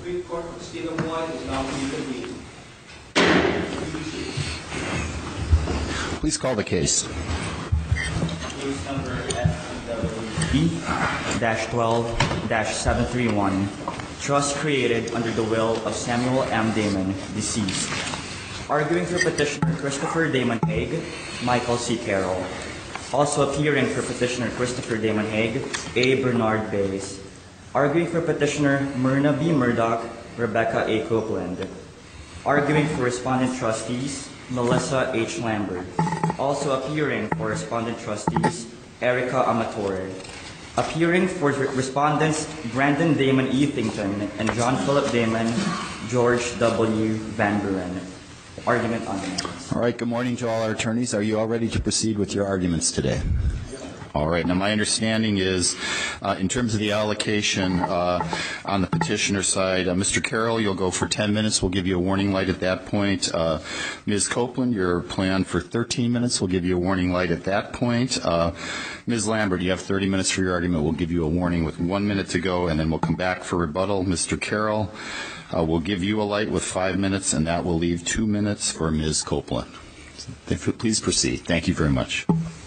Supreme Court of the State of Hawaii is now reconvened. Please call the case. Case number SCW-12-731. Trust created under the will of Samuel M. Damon, deceased. Arguing for petitioner Christopher Damon Hague, Michael C. Carroll. Also appearing for petitioner Christopher Damon Hague, A. Bernard Bays. Arguing for petitioner Myrna B. Murdoch, Rebecca A. Copeland. Arguing for respondent trustees, Melissa H. Lambert. Also appearing for respondent trustees, Erica Amatore. Appearing for respondents, Brandon Damon Ethington and John Philip Damon, George W. Van Buren. Argument on the merits. All right, good morning to all our attorneys. Are you all ready to proceed with your arguments today? All right. Now, my understanding is, in terms of the allocation on the petitioner side, Mr. Carroll, you'll go for 10 minutes. We'll give you a warning light at that point. Ms. Copeland, you're planned for 13 minutes. We'll give you a warning light at that point. Ms. Lambert, you have 30 minutes for your argument. We'll give you a warning with 1 minute to go, and then we'll come back for rebuttal. Mr. Carroll, we'll give you a light with 5 minutes, and that will leave 2 minutes for Ms. Copeland. Please proceed. Thank you very much.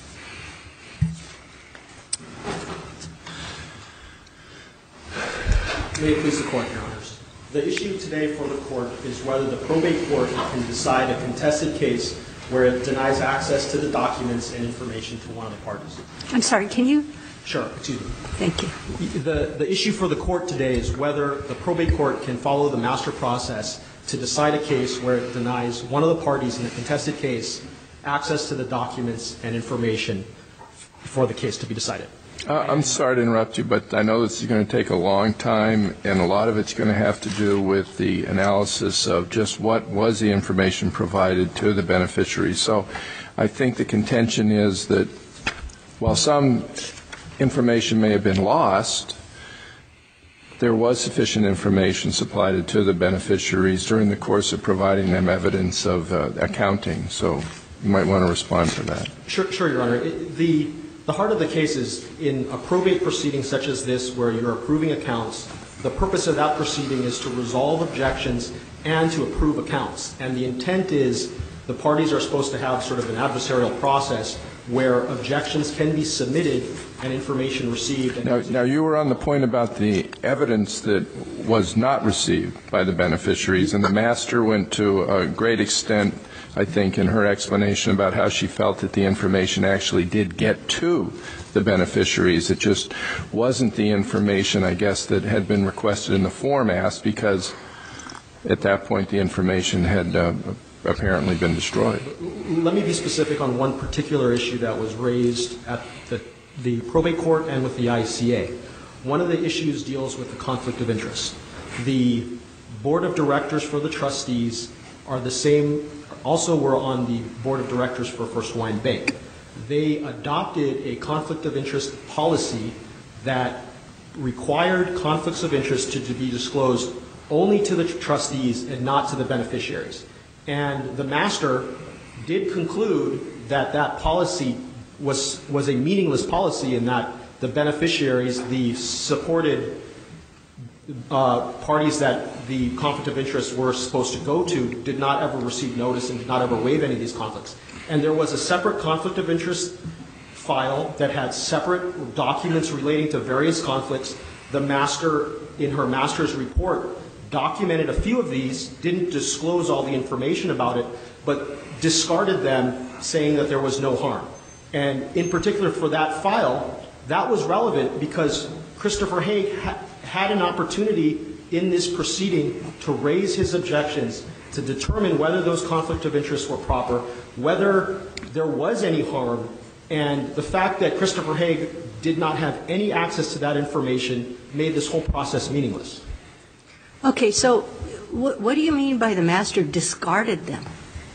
May it please the Court, Your Honors. The issue today for the Court is whether the probate court can decide a contested case where it denies access to the documents and information to one of the parties. I'm sorry, can you? Sure, excuse me. Thank you. The issue for the Court today is whether the probate court can follow the master process to decide a case where it denies one of the parties in a contested case access to the documents and information for the case to be decided. I'm sorry to interrupt you, but I know this is going to take a long time, and a lot of it's going to have to do with the analysis of just what was the information provided to the beneficiary. So I think the contention is that while some information may have been lost, there was sufficient information supplied to the beneficiaries during the course of providing them evidence of accounting. So you might want to respond to that. Sure, Your Honor. The heart of the case is in a probate proceeding such as this where you're approving accounts, the purpose of that proceeding is to resolve objections and to approve accounts. And the intent is the parties are supposed to have sort of an adversarial process where objections can be submitted and information received. Now, you were on the point about the evidence that was not received by the beneficiaries, and the master went to a great extent, I think, in her explanation about how she felt that the information actually did get to the beneficiaries. It just wasn't the information, I guess, that had been requested in the form asked, because at that point the information had apparently been destroyed. Let me be specific on one particular issue that was raised at the probate court and with the ICA. One of the issues deals with the conflict of interest. The board of directors for the trustees are the same, also were on the board of directors for First Hawaiian Bank. They adopted a conflict of interest policy that required conflicts of interest to be disclosed only to the trustees and not to the beneficiaries. And the master did conclude that that policy was a meaningless policy in that the beneficiaries, the supported parties that the conflict of interest were supposed to go to, did not ever receive notice and did not ever waive any of these conflicts. And there was a separate conflict of interest file that had separate documents relating to various conflicts. The master, in her master's report, documented a few of these, didn't disclose all the information about it, but discarded them, saying that there was no harm. And in particular for that file, that was relevant because Christopher Hague had an opportunity in this proceeding to raise his objections, to determine whether those conflict of interest were proper, whether there was any harm, and the fact that Christopher Hague did not have any access to that information made this whole process meaningless. Okay, so what do you mean by the master discarded them?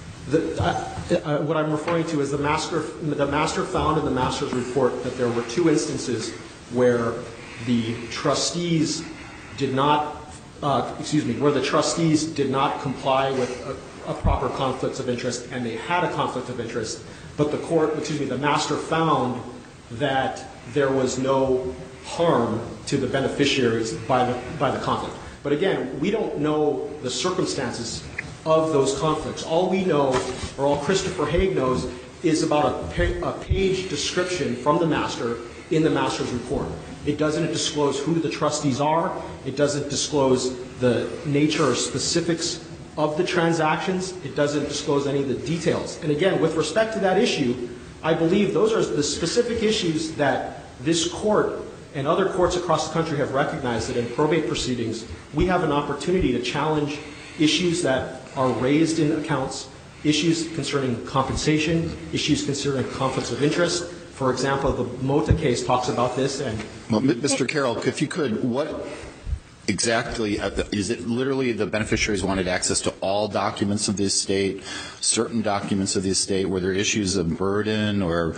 What I'm referring to is the master found in the master's report that there were two instances where the trustees did not, where the trustees did not comply with a proper conflict of interest, and they had a conflict of interest, but the master found that there was no harm to the beneficiaries by the conflict. But again, we don't know the circumstances of those conflicts. All we know, or all Christopher Hague knows, is about a page description from the master in the master's report. It doesn't disclose who the trustees are. It doesn't disclose the nature or specifics of the transactions. It doesn't disclose any of the details. And again, with respect to that issue, I believe those are the specific issues that this court and other courts across the country have recognized that in probate proceedings, we have an opportunity to challenge issues that are raised in accounts, issues concerning compensation, issues concerning conflicts of interest. For example, the Mota case talks about this. And well, Mr. Carroll, if you could, what exactly, is it literally the beneficiaries wanted access to all documents of the estate, certain documents of the estate? Were there issues of burden or,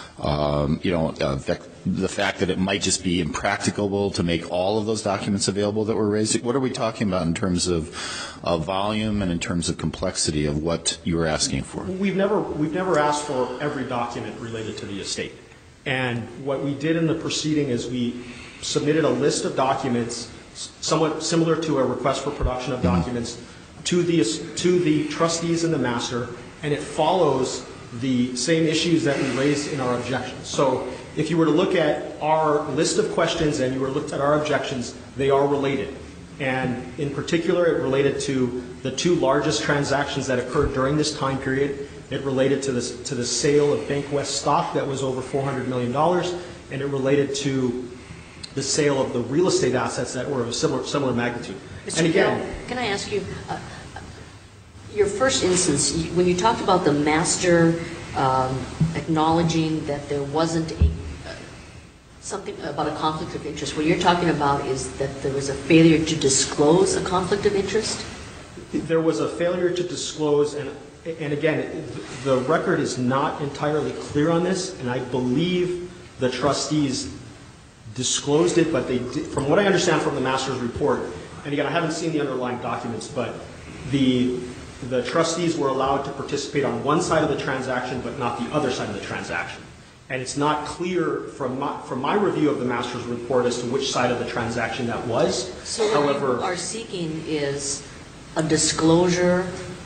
the fact that it might just be impracticable to make all of those documents available that were raised? What are we talking about in terms of volume and in terms of complexity of what you were asking for? We've never asked for every document related to the estate. And what we did in the proceeding is we submitted a list of documents somewhat similar to a request for production of documents to the trustees and the master, and it follows the same issues that we raised in our objections. So if you were to look at our list of questions and you were to look at our objections, they are related. And in particular, it related to the two largest transactions that occurred during this time period. It related to the sale of Bank West stock that was over $400 million, and it related to the sale of the real estate assets that were of a similar magnitude. Mr. And again, Carroll, can I ask you, your first instance, when you talked about the master acknowledging that there wasn't something about a conflict of interest, what you're talking about is that there was a failure to disclose a conflict of interest? there was a failure to disclose, and again, the record is not entirely clear on this, and I believe the trustees disclosed it, but they did, from what I understand from the master's report, and again, I haven't seen the underlying documents, but the trustees were allowed to participate on one side of the transaction, but not the other side of the transaction. And it's not clear from my review of the master's report as to which side of the transaction that was. So what you are seeking is a disclosure,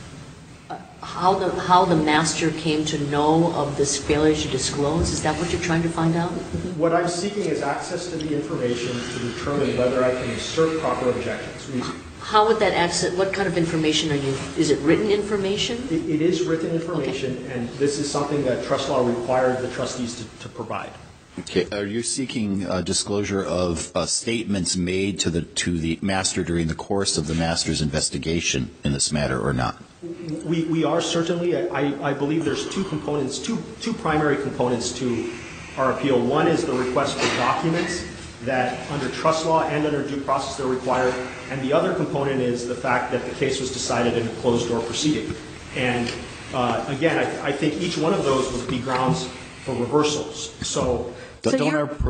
how the master came to know of this failure to disclose? Is that what you're trying to find out? What I'm seeking is access to the information to determine whether I can assert proper objections. How would that access, what kind of information are you, is it written information? It is written information, okay. And this is something that trust law required the trustees to provide. Okay. Are you seeking disclosure of statements made to the master during the course of the master's investigation in this matter or not? We are certainly. I believe there's two components, two primary components to our appeal. One is the request for documents that under trust law and under due process they're required, and the other component is the fact that the case was decided in a closed-door proceeding. And again, I think each one of those would be grounds for reversals. So don't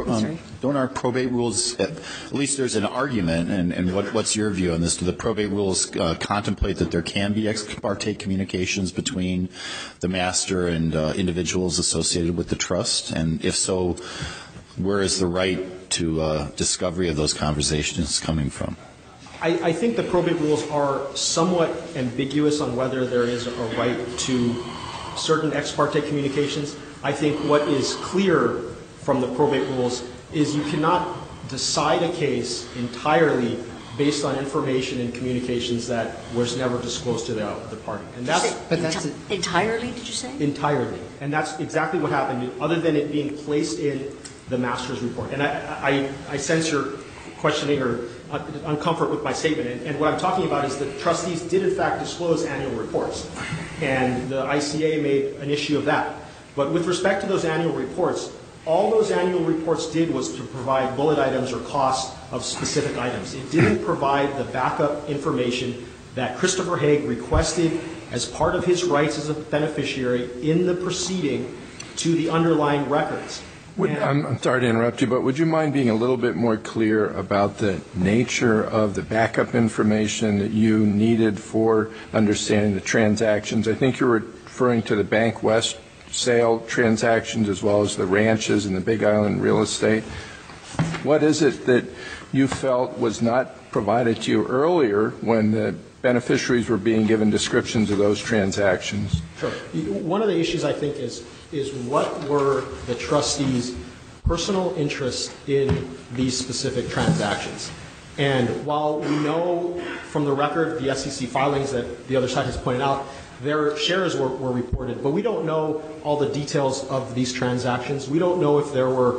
our probate rules, at least there's an argument, and what's your view on this? Do the probate rules contemplate that there can be ex parte communications between the master and individuals associated with the trust? And if so, where is the right to discovery of those conversations coming from? I think the probate rules are somewhat ambiguous on whether there is a right to certain ex parte communications. I think what is clear from the probate rules is you cannot decide a case entirely based on information and communications that was never disclosed to the party. And that's entirely, did you say? Entirely. And that's exactly what happened, other than it being placed in the master's report. And I sense your questioning or uncomfort with my statement. And what I'm talking about is that trustees did in fact disclose annual reports. And the ICA made an issue of that. But with respect to those annual reports, all those annual reports did was to provide bullet items or costs of specific items. It didn't provide the backup information that Christopher Hague requested as part of his rights as a beneficiary in the proceeding to the underlying records. I'm sorry to interrupt you, but would you mind being a little bit more clear about the nature of the backup information that you needed for understanding the transactions? I think you're referring to the Bank West sale transactions as well as the ranches and the Big Island real estate. What is it that you felt was not provided to you earlier when the beneficiaries were being given descriptions of those transactions? Sure. One of the issues, I think, is what were the trustees' personal interests in these specific transactions? And while we know from the record, the SEC filings that the other side has pointed out, their shares were reported, but we don't know all the details of these transactions. We don't know if there were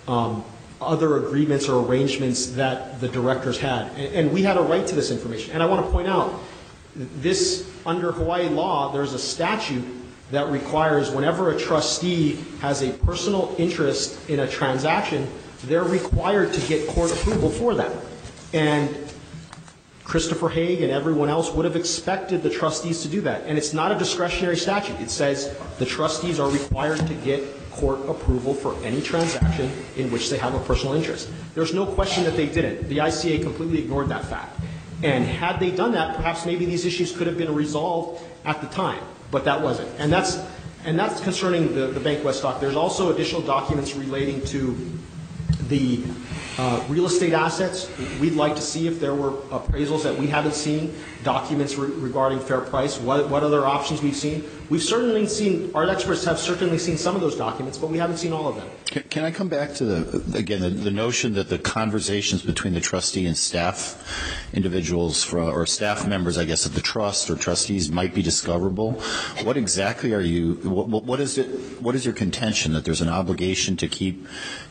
other agreements or arrangements that the directors had. And we had a right to this information. And I want to point out, this, under Hawaii law, there's a statute that requires whenever a trustee has a personal interest in a transaction, they're required to get court approval for that. And Christopher Haig and everyone else would have expected the trustees to do that. And it's not a discretionary statute. It says the trustees are required to get court approval for any transaction in which they have a personal interest. There's no question that they didn't. The ICA completely ignored that fact. And had they done that, perhaps maybe these issues could have been resolved at the time, but that wasn't. And that's concerning the Bank West stock. There's also additional documents relating to the real estate assets. We'd like to see if there were appraisals that we haven't seen, documents regarding fair price, what other options we've seen. We've certainly seen, our experts have certainly seen some of those documents, but we haven't seen all of them. Can I come back to the notion that the conversations between the trustee and staff individuals or staff members, I guess, of the trust or trustees might be discoverable? What exactly are you? What is it? What is your contention that there's an obligation to keep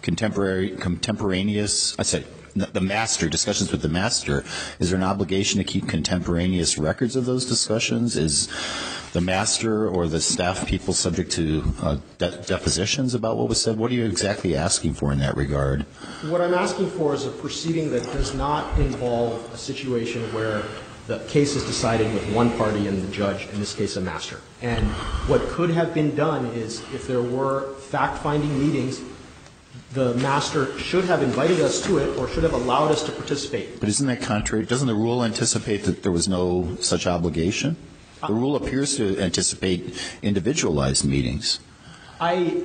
contemporaneous? I say the master discussions with the master. Is there an obligation to keep contemporaneous records of those discussions? Is the master or the staff people subject to depositions about what was said? What are you exactly asking for in that regard? What I'm asking for is a proceeding that does not involve a situation where the case is decided with one party and the judge, in this case a master. And what could have been done is if there were fact-finding meetings, the master should have invited us to it or should have allowed us to participate. But isn't that contrary? Doesn't the rule anticipate that there was no such obligation? The rule appears to anticipate individualized meetings. I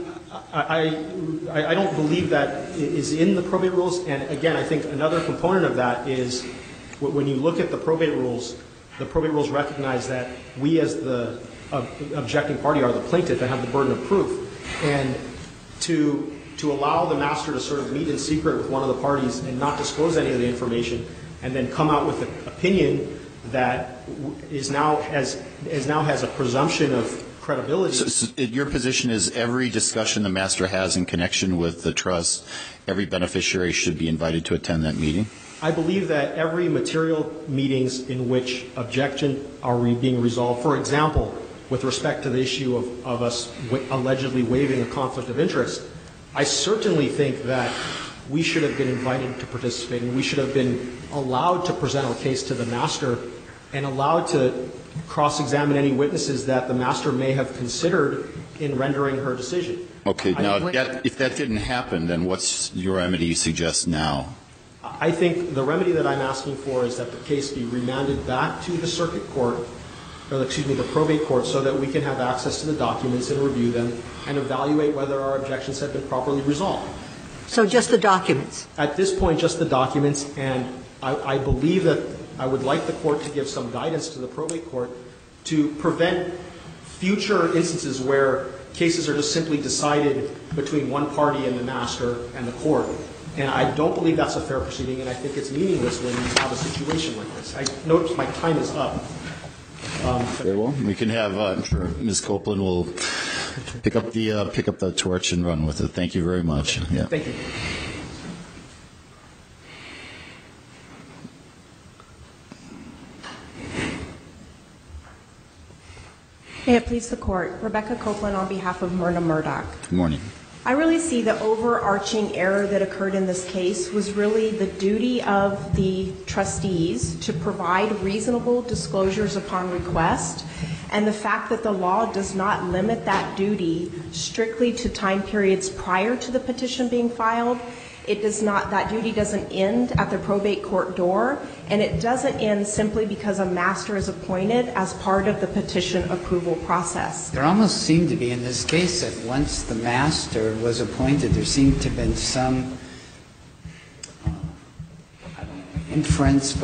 don't believe that is in the probate rules. And again, I think another component of that is when you look at the probate rules recognize that we as the objecting party are the plaintiff and have the burden of proof. And to allow the master to sort of meet in secret with one of the parties and not disclose any of the information and then come out with an opinion that now has a presumption of credibility. So your position is every discussion the master has in connection with the trust, every beneficiary should be invited to attend that meeting? I believe that every material meetings in which objections are being resolved, for example, with respect to the issue of us allegedly waiving a conflict of interest, I certainly think that we should have been invited to participate and we should have been allowed to present our case to the master and allowed to cross-examine any witnesses that the master may have considered in rendering her decision. Okay. Now, if that didn't happen, then what's your remedy you suggest now? I think the remedy that I'm asking for is that the case be remanded back to the circuit court, or the probate court, so that we can have access to the documents and review them and evaluate whether our objections have been properly resolved. So just the documents? At this point, just the documents, and I believe that I would like the court to give some guidance to the probate court to prevent future instances where cases are just simply decided between one party and the master and the court. And I don't believe that's a fair proceeding, and I think it's meaningless when you have a situation like this. I notice my time is up. Very well. We can have, I'm sure Ms. Copeland will pick up the torch and run with it. Thank you very much. Yeah. Thank you. May it please the Court. Rebecca Copeland on behalf of Myrna Murdoch. Good morning. I really see the overarching error that occurred in this case was really the duty of the trustees to provide reasonable disclosures upon request, and the fact that the law does not limit that duty strictly to time periods prior to the petition being filed. It does not, that duty doesn't end at the probate court door, and it doesn't end simply because a master is appointed as part of the petition approval process. There almost seemed to be in this case that once the master was appointed, there seemed to have been some inference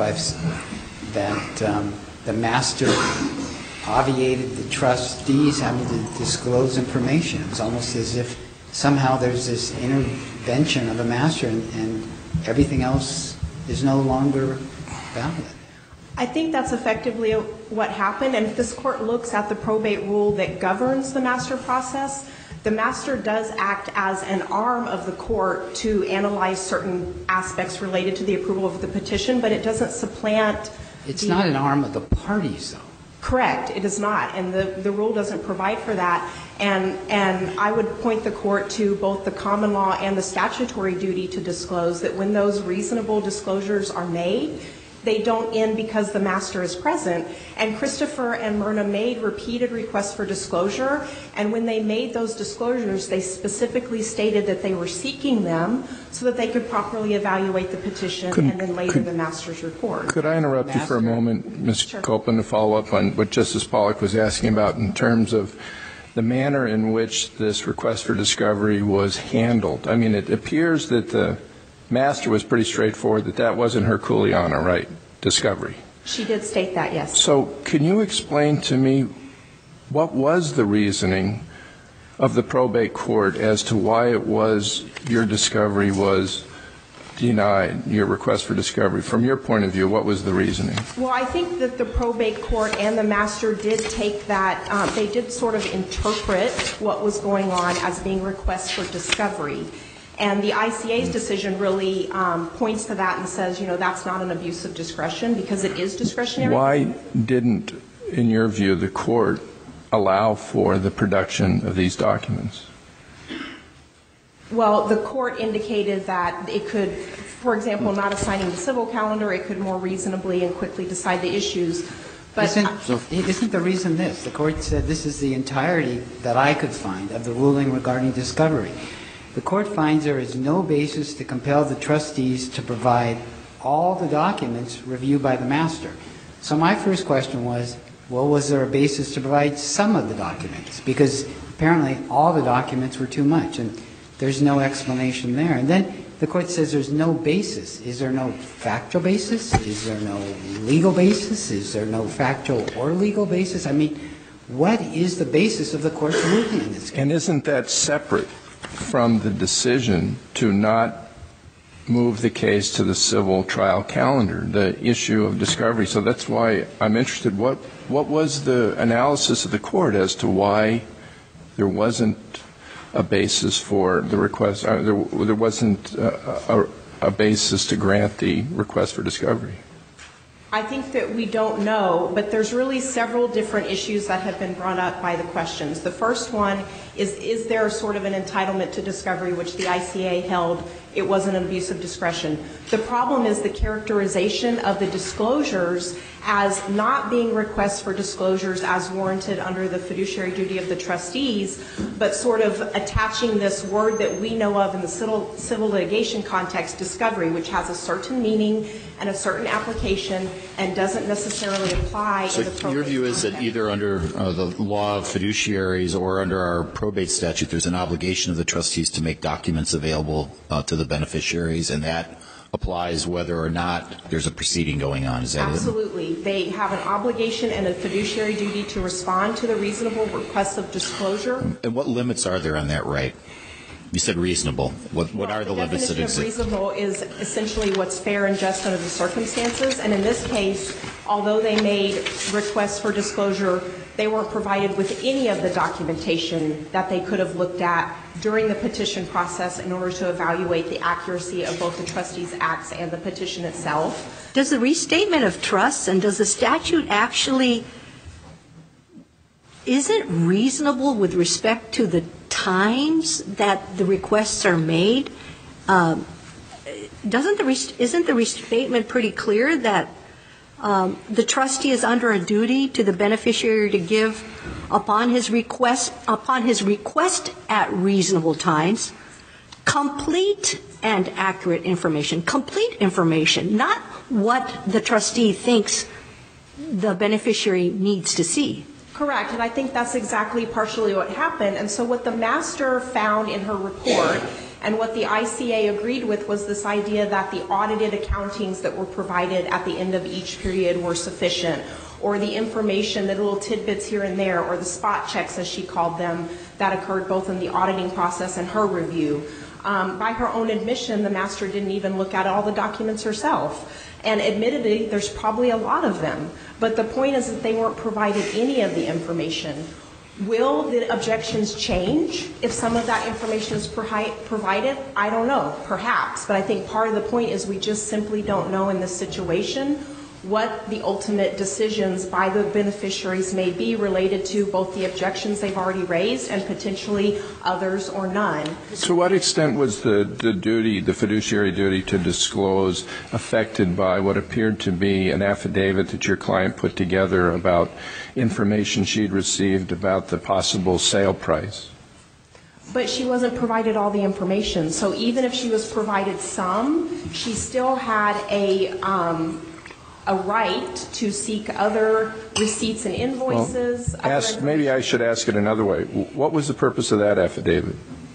that the master obviated the trustees having to disclose information. It was almost as if somehow there's this intervention of a master and everything else is no longer valid. I think that's effectively what happened, and if this court looks at the probate rule that governs the master process, the master does act as an arm of the court to analyze certain aspects related to the approval of the petition, but it doesn't supplant. It's not an arm of the parties, though. Correct, it is not, and the rule doesn't provide for that. And I would point the court to both the common law and the statutory duty to disclose that when those reasonable disclosures are made, they don't end because the master is present. And Christopher and Myrna made repeated requests for disclosure, and when they made those disclosures, they specifically stated that they were seeking them so that they could properly evaluate the petition and then later the master's report. Could I interrupt you for a moment, Ms. Sure. Copeland, to follow up on what Justice Pollack was asking about in terms of the manner in which this request for discovery was handled? I mean, it appears that the master was pretty straightforward that wasn't her Kuleana, right? Discovery. She did state that, yes. So can you explain to me what was the reasoning of the probate court as to why it was your discovery was denied, your request for discovery? From your point of view, what was the reasoning? Well, I think that the probate court and the master did take that, they did sort of interpret what was going on as being requests for discovery. And the ICA's decision really points to that and says, that's not an abuse of discretion because it is discretionary. Why didn't, in your view, the court allow for the production of these documents? Well, the court indicated that it could, for example, not assigning the civil calendar, it could more reasonably and quickly decide the issues. But Isn't the reason this? The court said this is the entirety that I could find of the ruling regarding discovery. The court finds there is no basis to compel the trustees to provide all the documents reviewed by the master. So my first question was, well, was there a basis to provide some of the documents? Because apparently all the documents were too much, and there's no explanation there. And then the court says there's no basis. Is there no factual basis? Is there no legal basis? Is there no factual or legal basis? I mean, what is the basis of the court's ruling in this case? And isn't that separate from the decision to not move the case to the civil trial calendar, the issue of discovery? So that's why I'm interested. What was the analysis of the court as to why there wasn't a basis for the request? There wasn't a basis to grant the request for discovery? I think that we don't know, but there's really several different issues that have been brought up by the questions. The first one is there sort of an entitlement to discovery, which the ICA held it wasn't an abuse of discretion. The problem is the characterization of the disclosures as not being requests for disclosures as warranted under the fiduciary duty of the trustees, but sort of attaching this word that we know of in the civil litigation context, discovery, which has a certain meaning and a certain application and doesn't necessarily apply in the probate So your view is that either under the law of fiduciaries or under our probate statute, there's an obligation of the trustees to make documents available to the beneficiaries, and that applies whether or not there's a proceeding going on. Is that Absolutely. They have an obligation and a fiduciary duty to respond to the reasonable requests of disclosure. And what limits are there on that right? You said reasonable. What are the limits that exist? The definition of reasonable is essentially what's fair and just under the circumstances. And in this case, although they made requests for disclosure, they weren't provided with any of the documentation that they could have looked at during the petition process in order to evaluate the accuracy of both the trustees' acts and the petition itself. Does the restatement of trusts and does the statute actually, is it reasonable with respect to the times that the requests are made? Isn't the restatement pretty clear that the trustee is under a duty to the beneficiary to give upon his request at reasonable times complete and accurate information, not what the trustee thinks the beneficiary needs to see? Correct, and I think that's exactly partially what happened. And so what the master found in her report And what the ICA agreed with was this idea that the audited accountings that were provided at the end of each period were sufficient, or the information, the little tidbits here and there, or the spot checks, as she called them, that occurred both in the auditing process and her review. By her own admission, the master didn't even look at all the documents herself. And admittedly, there's probably a lot of them. But the point is that they weren't provided any of the information. Will the objections change if some of that information is provided? I don't know, perhaps. But I think part of the point is we just simply don't know in this situation what the ultimate decisions by the beneficiaries may be related to both the objections they've already raised and potentially others or none. To what extent was the duty, the fiduciary duty to disclose affected by what appeared to be an affidavit that your client put together about information she'd received about the possible sale price? But she wasn't provided all the information. So even if she was provided some, she still had a right to seek other receipts and invoices. Well, maybe I should ask it another way. What was the purpose of that affidavit?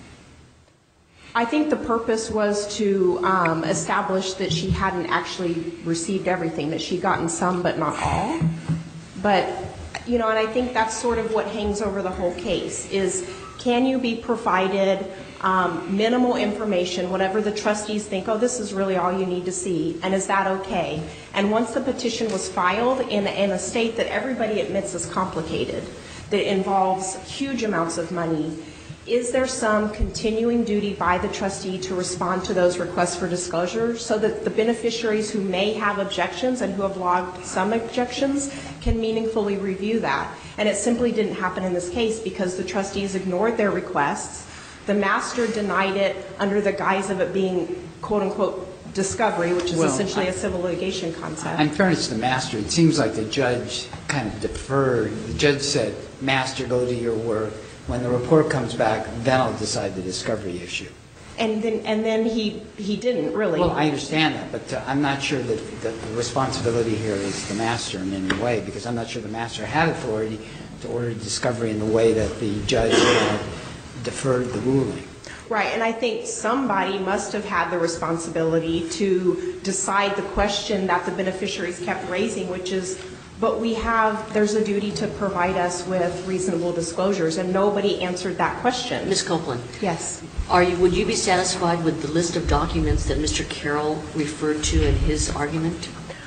I think the purpose was to establish that she hadn't actually received everything, that she'd gotten some but not all. But, you know, and I think that's sort of what hangs over the whole case is, can you be provided minimal information, whatever the trustees think, oh, this is really all you need to see, and is that okay? And once the petition was filed in a state that everybody admits is complicated, that involves huge amounts of money, is there some continuing duty by the trustee to respond to those requests for disclosure so that the beneficiaries who may have objections and who have logged some objections can meaningfully review that? And it simply didn't happen in this case because the trustees ignored their requests. The master denied it under the guise of it being, quote unquote, discovery, which is essentially a civil litigation concept. In fairness to the master, it seems like the judge kind of deferred. The judge said, master, go do your work. When the report comes back, then I'll decide the discovery issue. And then he didn't really. Well, I understand that, but I'm not sure that the responsibility here is the master in any way, because I'm not sure the master had authority to order discovery in the way that the judge deferred the ruling. Right, and I think somebody must have had the responsibility to decide the question that the beneficiaries kept raising, which is, but there's a duty to provide us with reasonable disclosures, and nobody answered that question. Ms. Copeland. Yes. Would you be satisfied with the list of documents that Mr. Carroll referred to in his argument?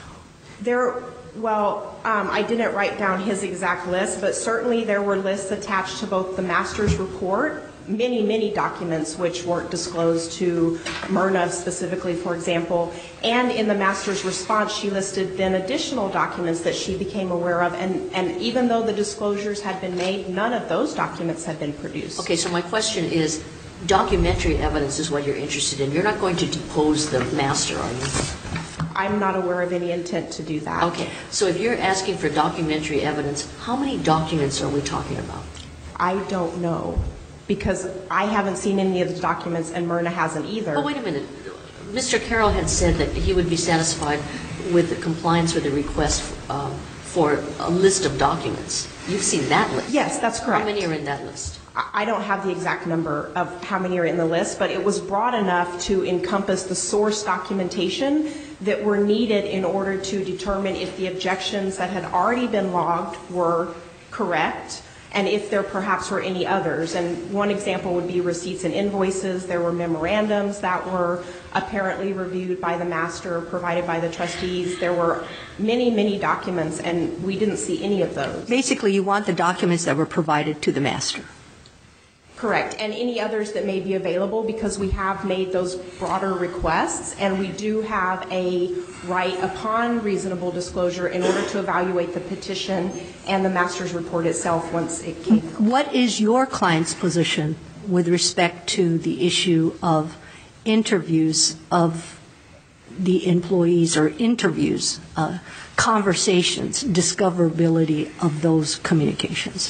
I didn't write down his exact list, but certainly there were lists attached to both the master's report, many documents which weren't disclosed to Myrna specifically, for example, and in the master's response she listed then additional documents that she became aware of, and even though the disclosures had been made, none of those documents had been produced. Okay, so my question is, documentary evidence is what you're interested in. You're not going to depose the master, are you? I'm not aware of any intent to do that. Okay, so if you're asking for documentary evidence, how many documents are we talking about? I don't know, because I haven't seen any of the documents and Myrna hasn't either. Oh, wait a minute. Mr. Carroll had said that he would be satisfied with the compliance with the request for a list of documents. You've seen that list? Yes, that's correct. How many are in that list? I don't have the exact number of how many are in the list, but it was broad enough to encompass the source documentation that were needed in order to determine if the objections that had already been logged were correct and if there perhaps were any others. And one example would be receipts and invoices. There were memorandums that were apparently reviewed by the master, provided by the trustees. There were many documents, and we didn't see any of those. Basically, you want the documents that were provided to the master. Correct, and any others that may be available, because we have made those broader requests, and we do have a right upon reasonable disclosure in order to evaluate the petition and the master's report itself once it came. What is your client's position with respect to the issue of interviews of the employees or interviews, conversations, discoverability of those communications?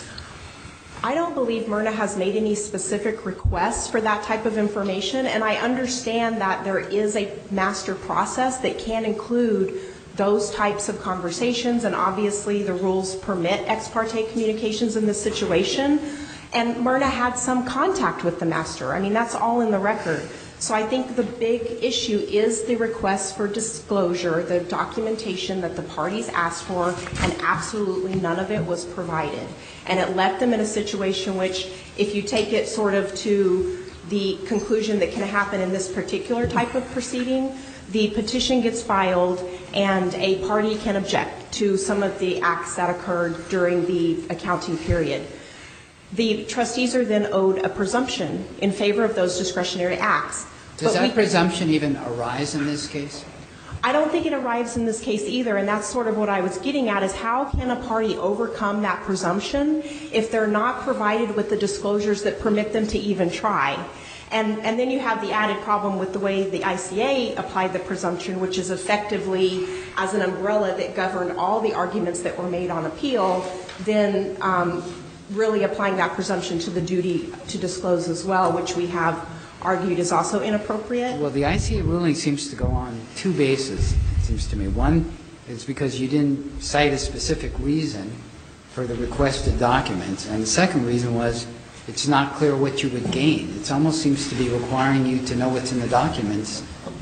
I don't believe Myrna has made any specific requests for that type of information, and I understand that there is a master process that can include those types of conversations, and obviously the rules permit ex parte communications in this situation. And Myrna had some contact with the master. I mean, that's all in the record. So I think the big issue is the request for disclosure, the documentation that the parties asked for, and absolutely none of it was provided. And it left them in a situation which, if you take it sort of to the conclusion that can happen in this particular type of proceeding, the petition gets filed and a party can object to some of the acts that occurred during the accounting period. The trustees are then owed a presumption in favor of those discretionary acts. Does that presumption even arise in this case? I don't think it arrives in this case either, and that's sort of what I was getting at, is how can a party overcome that presumption if they're not provided with the disclosures that permit them to even try? And then you have the added problem with the way the ICA applied the presumption, which is effectively as an umbrella that governed all the arguments that were made on appeal, then really applying that presumption to the duty to disclose as well, which we have argued is also inappropriate. Well, the ICA ruling seems to go on two bases, it seems to me. One is because you didn't cite a specific reason for the requested documents, and the second reason was it's not clear what you would gain. It almost seems to be requiring you to know what's in the documents.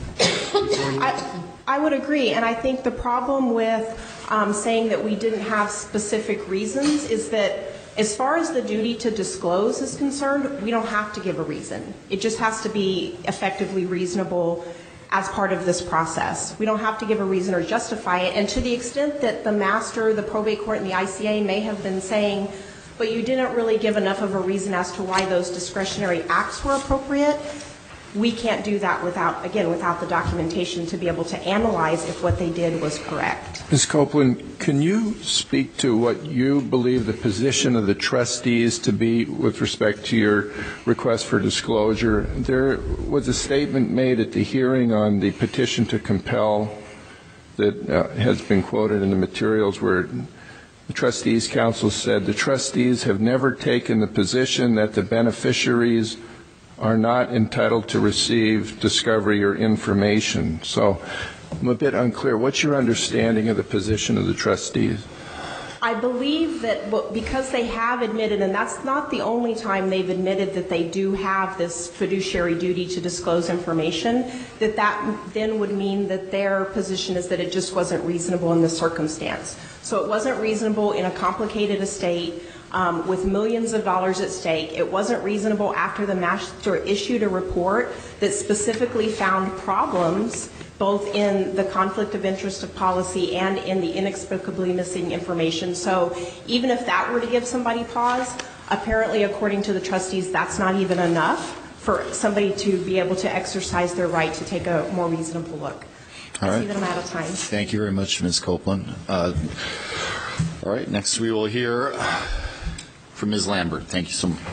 I would agree, and I think the problem with saying that we didn't have specific reasons is that as far as the duty to disclose is concerned, we don't have to give a reason. It just has to be effectively reasonable as part of this process. We don't have to give a reason or justify it. And to the extent that the master, the probate court, and the ICA may have been saying, but you didn't really give enough of a reason as to why those discretionary acts were appropriate, we can't do that without, again, without the documentation to be able to analyze if what they did was correct. Ms. Copeland, can you speak to what you believe the position of the trustees to be with respect to your request for disclosure? There was a statement made at the hearing on the petition to compel that has been quoted in the materials where the trustees' council said the trustees have never taken the position that the beneficiaries are not entitled to receive discovery or information. So I'm a bit unclear. What's your understanding of the position of the trustees? I believe that because they have admitted, and that's not the only time they've admitted that they do have this fiduciary duty to disclose information, that then would mean that their position is that it just wasn't reasonable in this circumstance. So it wasn't reasonable in a complicated estate with millions of dollars at stake. It wasn't reasonable after the master issued a report that specifically found problems both in the conflict of interest of policy and in the inexplicably missing information. So even if that were to give somebody pause, apparently according to the trustees, that's not even enough for somebody to be able to exercise their right to take a more reasonable look. I see that I'm out of time. Thank you very much, Ms. Copeland. All right, next we will hear from Ms. Lambert. Thank you so much.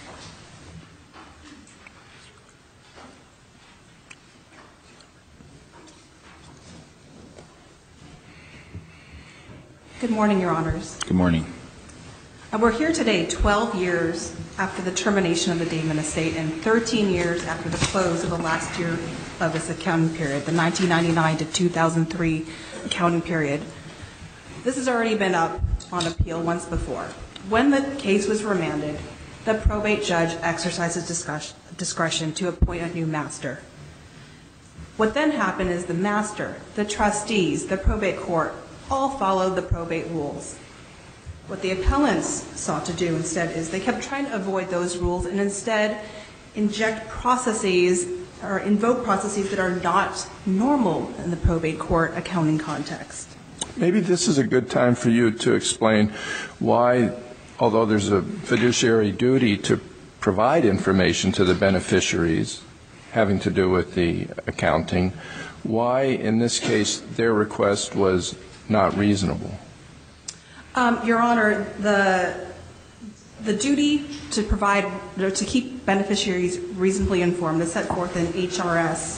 Good morning, Your Honors. Good morning. We're here today 12 years after the termination of the Damon estate and 13 years after the close of the last year of this accounting period, the 1999 to 2003 accounting period. This has already been up on appeal once before. When the case was remanded, the probate judge exercised his discretion to appoint a new master. What then happened is the master, the trustees, the probate court, all followed the probate rules. What the appellants sought to do instead is they kept trying to avoid those rules and instead inject processes or invoke processes that are not normal in the probate court accounting context. Maybe this is a good time for you to explain why, although there's a fiduciary duty to provide information to the beneficiaries having to do with the accounting, why in this case their request was not reasonable? Your Honor, the duty to provide, or to keep beneficiaries reasonably informed is set forth in HRS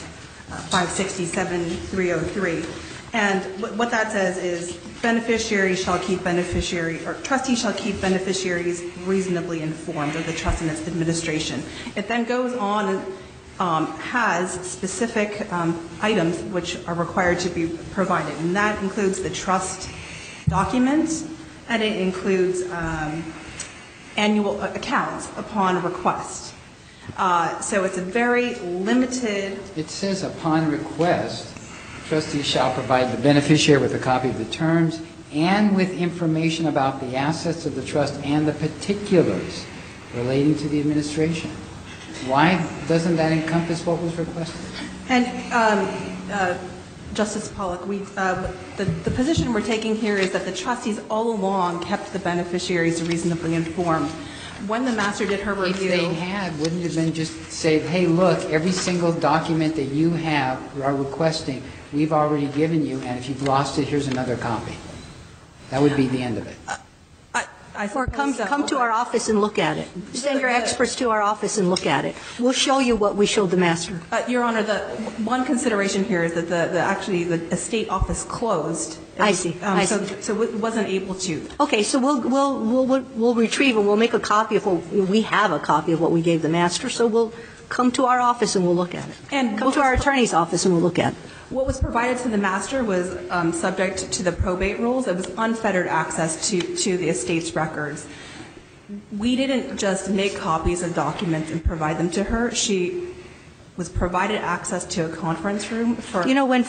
567-303. And what that says is beneficiaries shall keep or trustees shall keep beneficiaries reasonably informed of the trust and its administration. It then goes on and has specific items which are required to be provided, and that includes the trust documents, and it includes annual accounts upon request. So it's a very limited. It says upon request, trustee shall provide the beneficiary with a copy of the terms and with information about the assets of the trust and the particulars relating to the administration. Why doesn't that encompass what was requested? And Justice Pollack, the position we're taking here is that the trustees all along kept the beneficiaries reasonably informed. When the master did her review. If they had, wouldn't it have been just say, hey, look, every single document that you have are requesting, we've already given you, and if you've lost it, here's another copy. That would be the end of it. Or come to our office and look at it. Send your experts to our office and look at it. We'll show you what we showed the master. Your Honor, the one consideration here is that the estate office closed. I see. So it wasn't able to. Okay, so we'll retrieve and we'll make a copy of what we have, a copy of what we gave the master. So we'll come to our office and we'll look at it. And come to our attorney's office and we'll look at it. What was provided to the master was subject to the probate rules. It was unfettered access to the estate's records. We didn't just make copies of documents and provide them to her. She was provided access to a conference room for. You know, when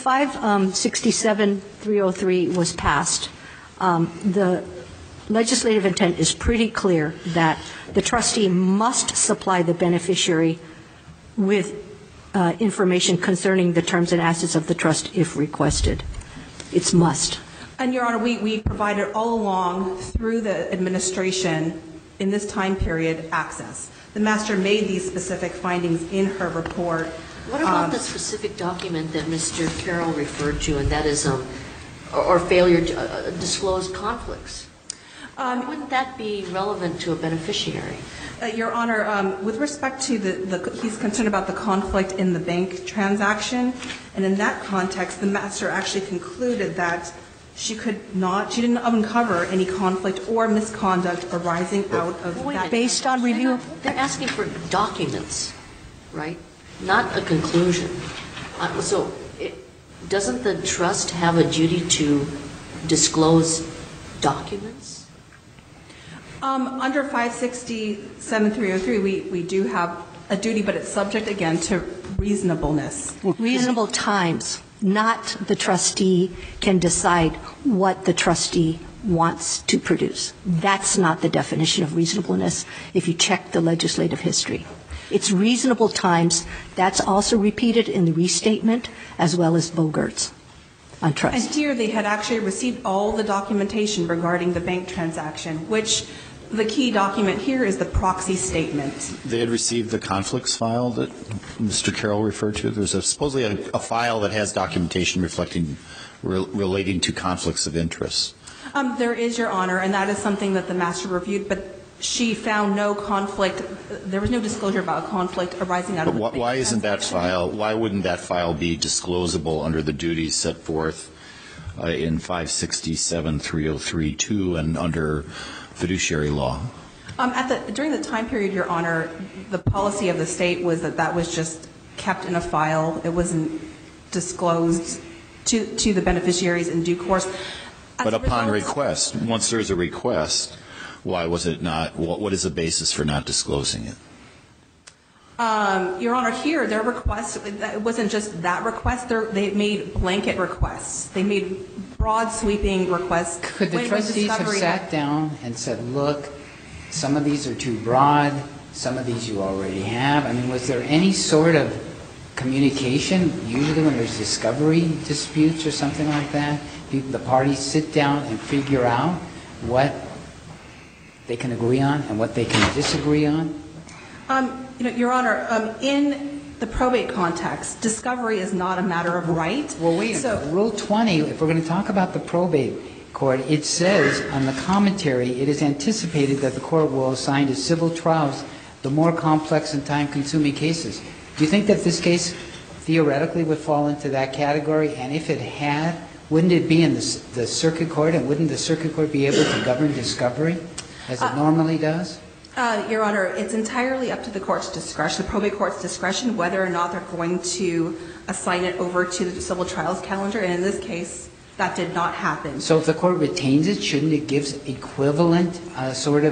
567-303 was passed, the legislative intent is pretty clear that the trustee must supply the beneficiary with information concerning the terms and assets of the trust if requested. It's must. And, Your Honor, we provided all along through the administration in this time period access. The master made these specific findings in her report. What about the specific document that Mr. Carroll referred to, and that is or failure to disclose conflicts? Wouldn't that be relevant to a beneficiary? Your Honor, with respect to he's concerned about the conflict in the bank transaction, and in that context, the master actually concluded that she didn't uncover any conflict or misconduct arising out of that. Based on review? They're asking for documents, right? Not a conclusion. So doesn't the trust have a duty to disclose documents? Under 567-303, we do have a duty, but it's subject, again, to reasonableness. Reasonable times, not the trustee can decide what the trustee wants to produce. That's not the definition of reasonableness if you check the legislative history. It's reasonable times. That's also repeated in the restatement as well as Bogart's on trust. And here they had actually received all the documentation regarding the bank transaction, which the key document here is the proxy statement. They had received the conflicts file that Mr. Carroll referred to. There's supposedly a file that has documentation relating to conflicts of interest. There is, Your Honor, and that is something that the master reviewed, but she found no conflict. There was no disclosure about a conflict arising out of the bank Why isn't that transaction. file, why wouldn't that file be disclosable under the duties set forth in 567-303-2 and under fiduciary law? During the time period, Your Honor, the policy of the state was that was just kept in a file. It wasn't disclosed to the beneficiaries in due course. But upon request, once there's a request, why was it not? What is the basis for not disclosing it? Your Honor, here, their request, it wasn't just that request. They made blanket requests. They made broad, sweeping requests. Could the trustees have sat down and said, look, some of these are too broad, some of these you already have? I mean, was there any sort of communication, usually when there's discovery disputes or something like that? The parties sit down and figure out what they can agree on and what they can disagree on? Your Honor, in the probate context, discovery is not a matter of right. Well, wait. Rule 20, if we're going to talk about the probate court, it says on the commentary, it is anticipated that the court will assign to civil trials the more complex and time-consuming cases. Do you think that this case theoretically would fall into that category? And if it had, wouldn't it be in the circuit court, and wouldn't the circuit court be able to govern discovery as it normally does? Your Honor, it's entirely up to the court's discretion, the probate court's discretion, whether or not they're going to assign it over to the civil trials calendar. And in this case, that did not happen. So if the court retains it, shouldn't it give equivalent sort of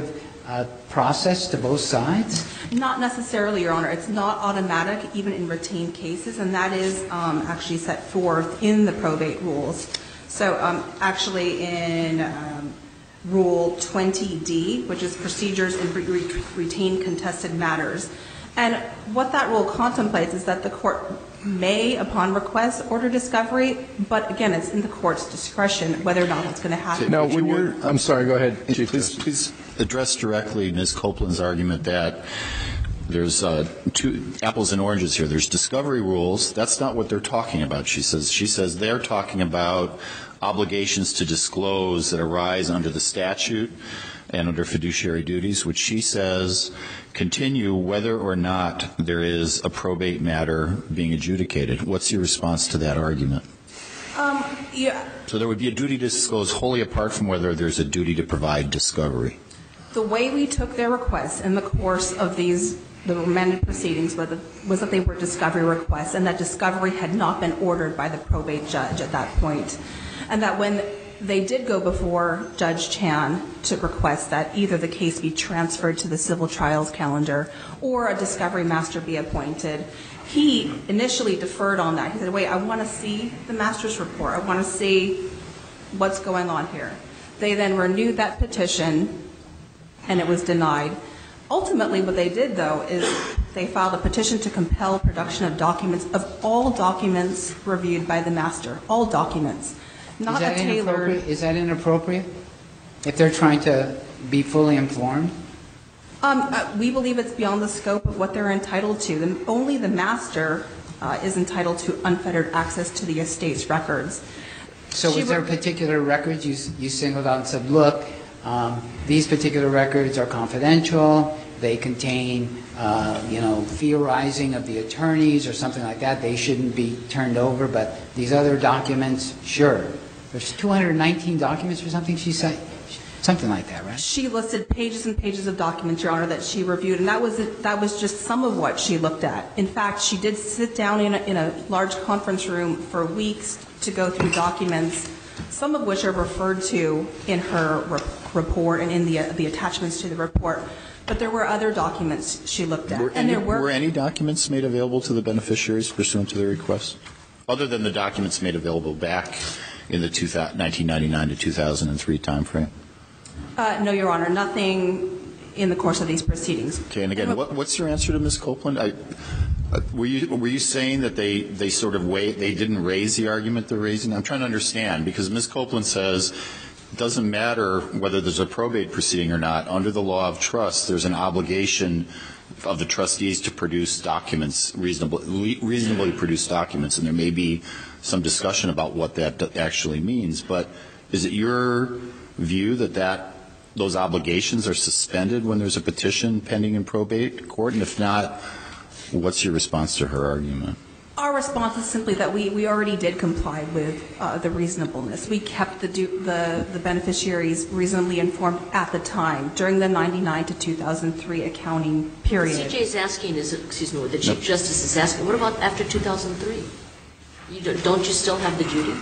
process to both sides? Not necessarily, Your Honor. It's not automatic, even in retained cases, and that is actually set forth in the probate rules. So actually in Rule 20D, which is procedures in retained contested matters, and what that rule contemplates is that the court may, upon request, order discovery, but again, it's in the court's discretion whether or not that's going to happen. Now, when you're, I'm sorry, go ahead, Chief Please address directly Ms. Copeland's argument that there's two apples and oranges here. There's discovery rules. That's not what they're talking about, she says. She says they're talking about obligations to disclose that arise under the statute and under fiduciary duties, which she says continue whether or not there is a probate matter being adjudicated. What's your response to that argument? Yeah. So there would be a duty to disclose wholly apart from whether there's a duty to provide discovery. The way we took their requests in the course of the amended proceedings was that they were discovery requests and that discovery had not been ordered by the probate judge at that point. And that when they did go before Judge Chan to request that either the case be transferred to the civil trials calendar or a discovery master be appointed, he initially deferred on that. He said, wait, I want to see the master's report. I want to see what's going on here. They then renewed that petition, and it was denied. Ultimately, what they did, though, is they filed a petition to compel production of documents, of all documents reviewed by the master, all documents, not a tailored. Is that inappropriate? If they're trying to be fully informed? We believe it's beyond the scope of what they're entitled to. Only the master is entitled to unfettered access to the estate's records. So was there particular records you singled out and said, look, these particular records are confidential, they contain, theorizing of the attorneys or something like that, they shouldn't be turned over, but these other documents, sure. There's 219 documents or something she said? Something like that, right? She listed pages and pages of documents, Your Honor, that she reviewed, and that was just some of what she looked at. In fact, she did sit down in a large conference room for weeks to go through documents, some of which are referred to in her report and in the attachments to the report. But there were other documents she looked at. Were any documents made available to the beneficiaries pursuant to their request, other than the documents made available back in the 1999 to 2003 timeframe? No, Your Honor, nothing in the course of these proceedings. Okay, and again, what's your answer to Ms. Copeland? Were you saying that they didn't raise the argument they're raising? I'm trying to understand, because Ms. Copeland says it doesn't matter whether there's a probate proceeding or not. Under the law of trust, there's an obligation of the trustees to produce documents, reasonably produce documents, and there may be some discussion about what that actually means. But is it your view that those obligations are suspended when there's a petition pending in probate court? And if not, what's your response to her argument? Our response is simply that we already did comply with the reasonableness. We kept the beneficiaries reasonably informed at the time during the 99 to 2003 accounting period. What CJ is asking is, what the Chief Justice is asking, what about after 2003? Don't you still have the duty?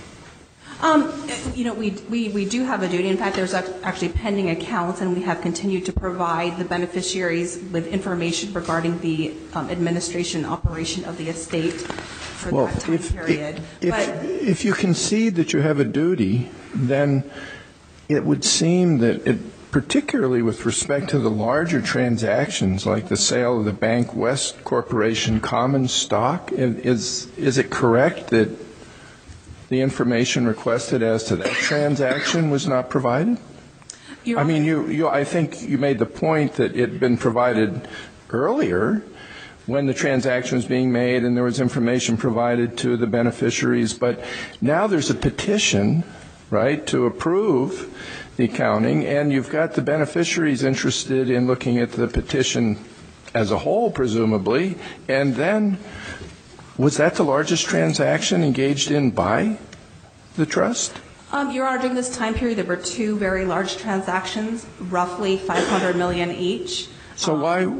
We do have a duty. In fact, there's actually pending accounts, and we have continued to provide the beneficiaries with information regarding the administration and operation of the estate for that time period. If you concede that you have a duty, then it would seem that particularly with respect to the larger transactions like the sale of the Bank West Corporation common stock, is it correct that the information requested as to that transaction was not provided? I mean, I think you made the point that it had been provided earlier when the transaction was being made and there was information provided to the beneficiaries, but now there's a petition, right, to approve the accounting, and you've got the beneficiaries interested in looking at the petition as a whole, presumably, and then was that the largest transaction engaged in by the trust? Your Honor, during this time period, there were two very large transactions, roughly $500 million each. So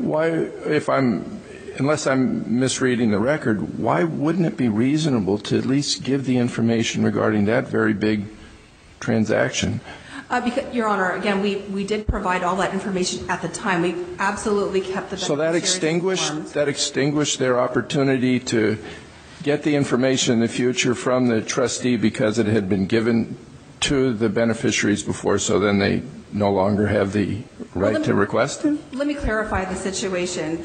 unless I'm misreading the record, why wouldn't it be reasonable to at least give the information regarding that very big transaction? Because, Your Honor, again, we did provide all that information at the time. We absolutely kept the So that beneficiaries informed. extinguished their opportunity to get the information in the future from the trustee because it had been given to the beneficiaries before, so then they no longer have the right to request it? Let me clarify the situation.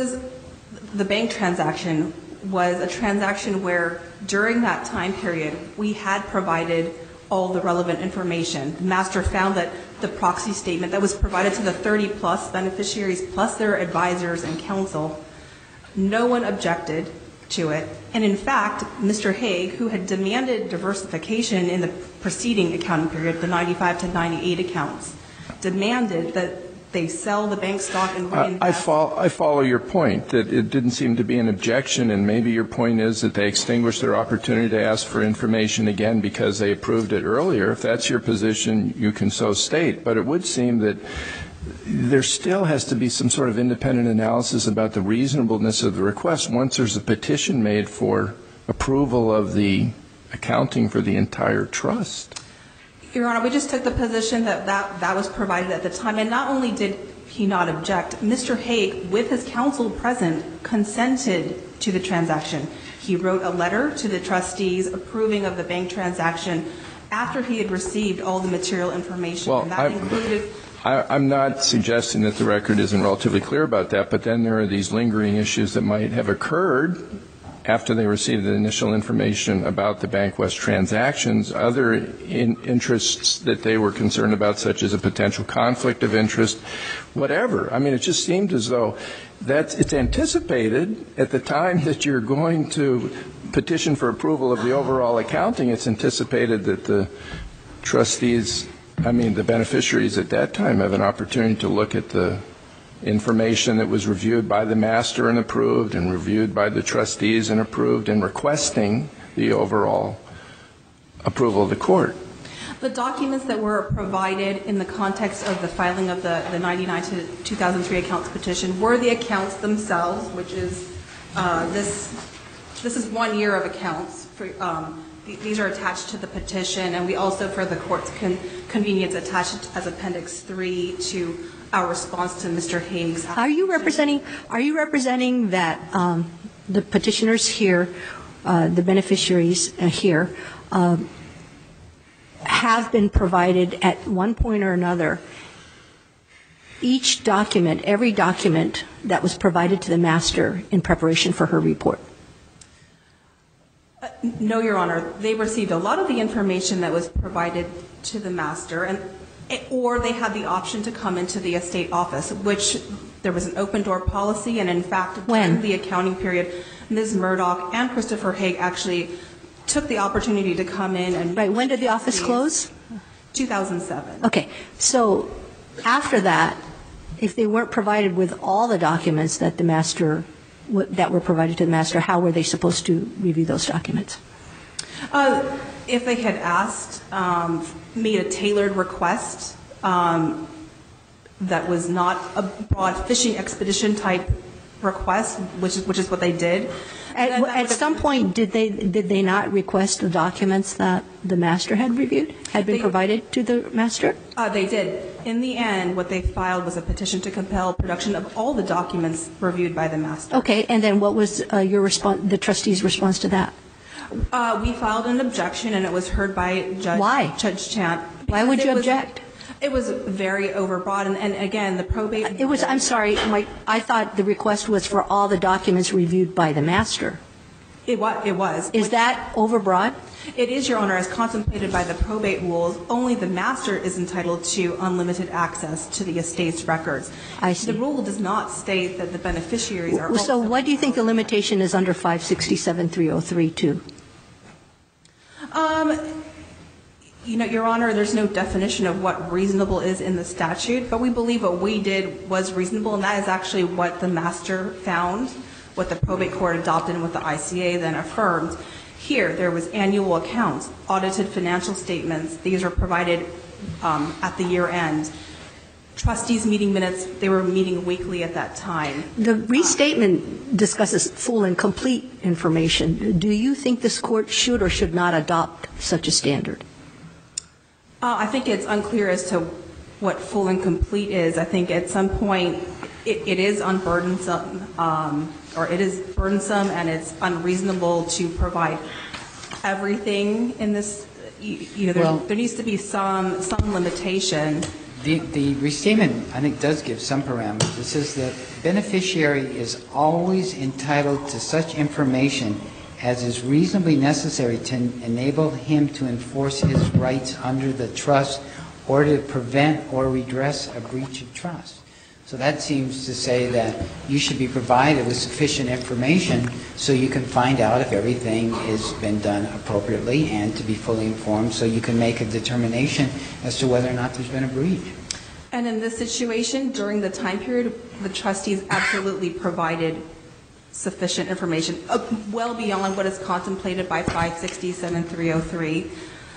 The bank transaction was a transaction where during that time period we had provided all the relevant information. The master found that the proxy statement that was provided to the 30-plus beneficiaries plus their advisors and counsel, no one objected to it. And in fact, Mr. Haig, who had demanded diversification in the preceding accounting period, the 95 to 98 accounts, demanded that they sell the bank stock and reinvest. I follow your point, that it didn't seem to be an objection, and maybe your point is that they extinguished their opportunity to ask for information again because they approved it earlier. If that's your position, you can so state. But it would seem that there still has to be some sort of independent analysis about the reasonableness of the request once there's a petition made for approval of the accounting for the entire trust. Your Honor, we just took the position that was provided at the time. And not only did he not object, Mr. Haig, with his counsel present, consented to the transaction. He wrote a letter to the trustees approving of the bank transaction after he had received all the material information. Well, and that included... I'm not suggesting that the record isn't relatively clear about that, but then there are these lingering issues that might have occurred after they received the initial information about the BankWest transactions, other interests that they were concerned about, such as a potential conflict of interest, whatever. I mean, it just seemed as though it's anticipated at the time that you're going to petition for approval of the overall accounting, it's anticipated that the trustees, the beneficiaries at that time have an opportunity to look at the information that was reviewed by the master and approved and reviewed by the trustees and approved and requesting the overall approval of the court. The documents that were provided in the context of the filing of the 99 to 2003 accounts petition were the accounts themselves, which is this is 1 year of accounts. These are attached to the petition, and we also, for the court's convenience, attached as Appendix 3 to our response to Mr. Haig's. Are you representing that the petitioners here, the beneficiaries here, have been provided at one point or another each document, every document that was provided to the master in preparation for her report? No, Your Honor. They received a lot of the information that was provided to the master, or they had the option to come into the estate office, which there was an open door policy, and in fact, during the accounting period, Ms. Murdoch and Christopher Haig actually took the opportunity to come in and... Right. When did the office close? 2007. Okay. So after that, if they weren't provided with all the documents that the master that were provided to the master, how were they supposed to review those documents? If they had asked, made a tailored request that was not a broad fishing expedition type request, which is what they did. At some point, did they not request the documents that the master had reviewed, had been provided to the master? They did. In the end, what they filed was a petition to compel production of all the documents reviewed by the master. Okay. And then what was your response, the trustee's response to that? We filed an objection, and it was heard by Judge Chant. Why would you object? It was very overbroad, and again, the probate... I'm sorry, I thought the request was for all the documents reviewed by the master. It was. Is that overbroad? It is, Your Honor, as contemplated by the probate rules. Only the master is entitled to unlimited access to the estate's records. I see. The rule does not state that the beneficiaries are also... So what do you think the limitation is under 567.303.2? Your Honor, there's no definition of what reasonable is in the statute, but we believe what we did was reasonable, and that is actually what the master found, what the probate court adopted, and what the ICA then affirmed. Here, there was annual accounts, audited financial statements. These are provided at the year end. Trustees' meeting minutes, they were meeting weekly at that time. The restatement discusses full and complete information. Do you think this court should or should not adopt such a standard? I think it's unclear as to what full and complete is. I think at some point it is unburdensome, or it is burdensome and it's unreasonable to provide everything in this. There needs to be some limitation. The restatement, I think, does give some parameters. It says the beneficiary is always entitled to such information as is reasonably necessary to enable him to enforce his rights under the trust or to prevent or redress a breach of trust. So that seems to say that you should be provided with sufficient information so you can find out if everything has been done appropriately and to be fully informed so you can make a determination as to whether or not there's been a breach. And in this situation, during the time period, the trustees absolutely provided sufficient information, well beyond what is contemplated by 560-7303.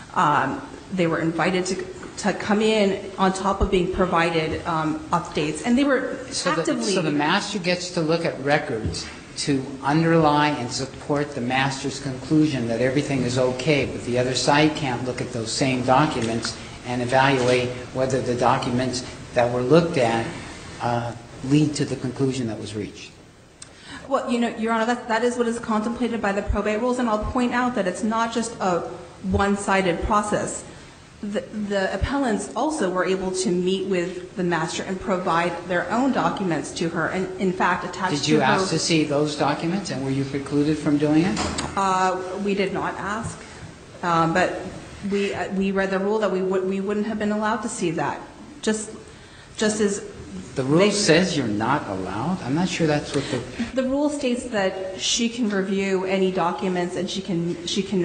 They were invited to come in on top of being provided updates, and they were actively... So the master gets to look at records to underlie and support the master's conclusion that everything is okay, but the other side can't look at those same documents and evaluate whether the documents that were looked at lead to the conclusion that was reached. Well, Your Honor, that is what is contemplated by the probate rules, and I'll point out that it's not just a one-sided process. The appellants also were able to meet with the master and provide their own documents to her, and in fact attached to her... Did you ask to see those documents, and were you precluded from doing it? We did not ask, but we read the rule that we wouldn't have been allowed to see that. Just as... The rule says you're not allowed? I'm not sure that's what The rule states that she can review any documents and she can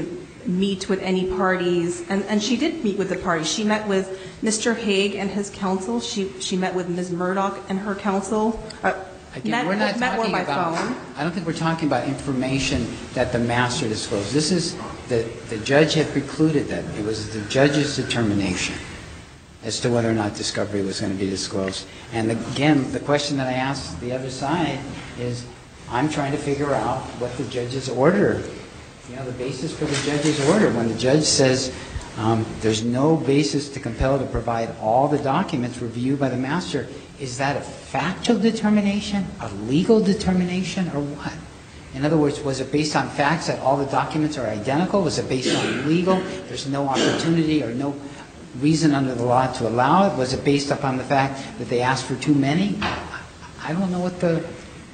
meet with any parties, and she did meet with the parties. She met with Mr. Haig and his counsel. She met with Ms. Murdoch and her counsel. Again, we're not talking about... phone. I don't think we're talking about information that the master disclosed. This is... The judge had precluded that. It was the judge's determination as to whether or not discovery was going to be disclosed. And again, the question that I asked the other side is, I'm trying to figure out what the judge's order, the basis for the judge's order. When the judge says there's no basis to compel to provide all the documents reviewed by the master, is that a factual determination, a legal determination, or what? In other words, was it based on facts that all the documents are identical? Was it based on legal? There's no opportunity or no reason under the law to allow it? Was it based upon the fact that they asked for too many? I don't know what the...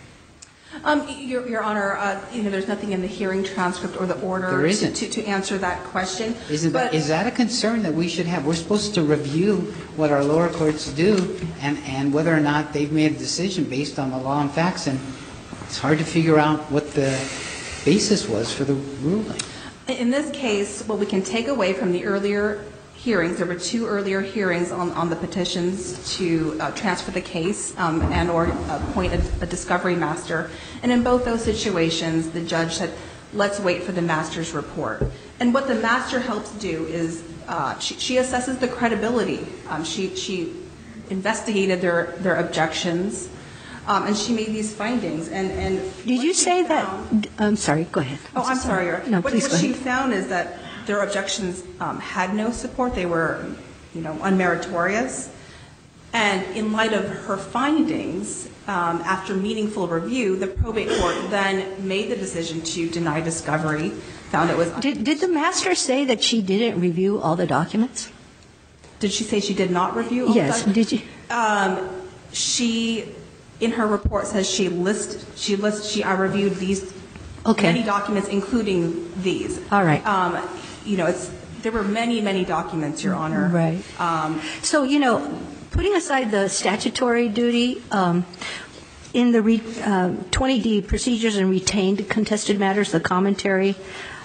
Your Honor, there's nothing in the hearing transcript or the order there isn't. To answer that question. Is that a concern that we should have? We're supposed to review what our lower courts do and whether or not they've made a decision based on the law and facts, and it's hard to figure out what the basis was for the ruling. In this case, what we can take away from the earlier hearings, there were 2 earlier hearings on the petitions to transfer the case and or appoint a discovery master. And in both those situations, the judge said, let's wait for the master's report. And what the master helps do is she assesses the credibility. She investigated their objections, and she made these findings. And did you say that? I'm sorry, go ahead. Oh, I'm sorry. No, please go ahead. What she found is that their objections had no support. They were, unmeritorious. And in light of her findings, after meaningful review, the probate court then made the decision to deny discovery, found it was... Did the master say that she didn't review all the documents? Did she say she did not review all the documents? Yes, did you? She, in her report, says she reviewed these many documents, including these. All right. There were many documents, Your Honor. Right. So, putting aside the statutory duty, in the 20D procedures and retained contested matters, the commentary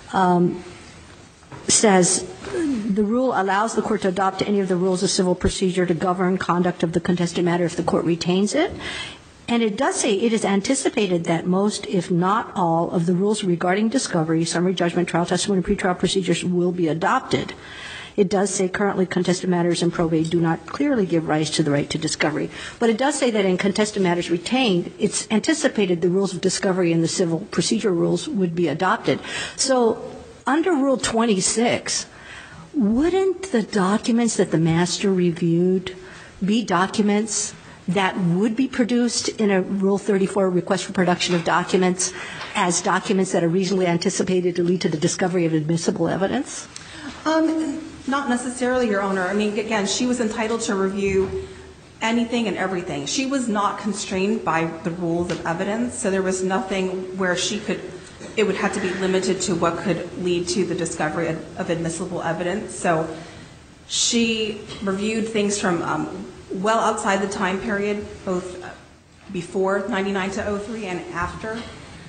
says the rule allows the court to adopt any of the rules of civil procedure to govern conduct of the contested matter if the court retains it. And it does say it is anticipated that most, if not all, of the rules regarding discovery, summary judgment, trial testimony, and pretrial procedures will be adopted. It does say currently contested matters in probate do not clearly give rise to the right to discovery. But it does say that in contested matters retained, it's anticipated the rules of discovery and the civil procedure rules would be adopted. So under Rule 26, wouldn't the documents that the master reviewed be documents that would be produced in a Rule 34 request for production of documents as documents that are reasonably anticipated to lead to the discovery of admissible evidence? Not necessarily, Your Honor. I mean, again, she was entitled to review anything and everything. She was not constrained by the rules of evidence, so there was nothing where it would have to be limited to what could lead to the discovery of admissible evidence. So she reviewed things from well outside the time period, both before 99 to 03 and after.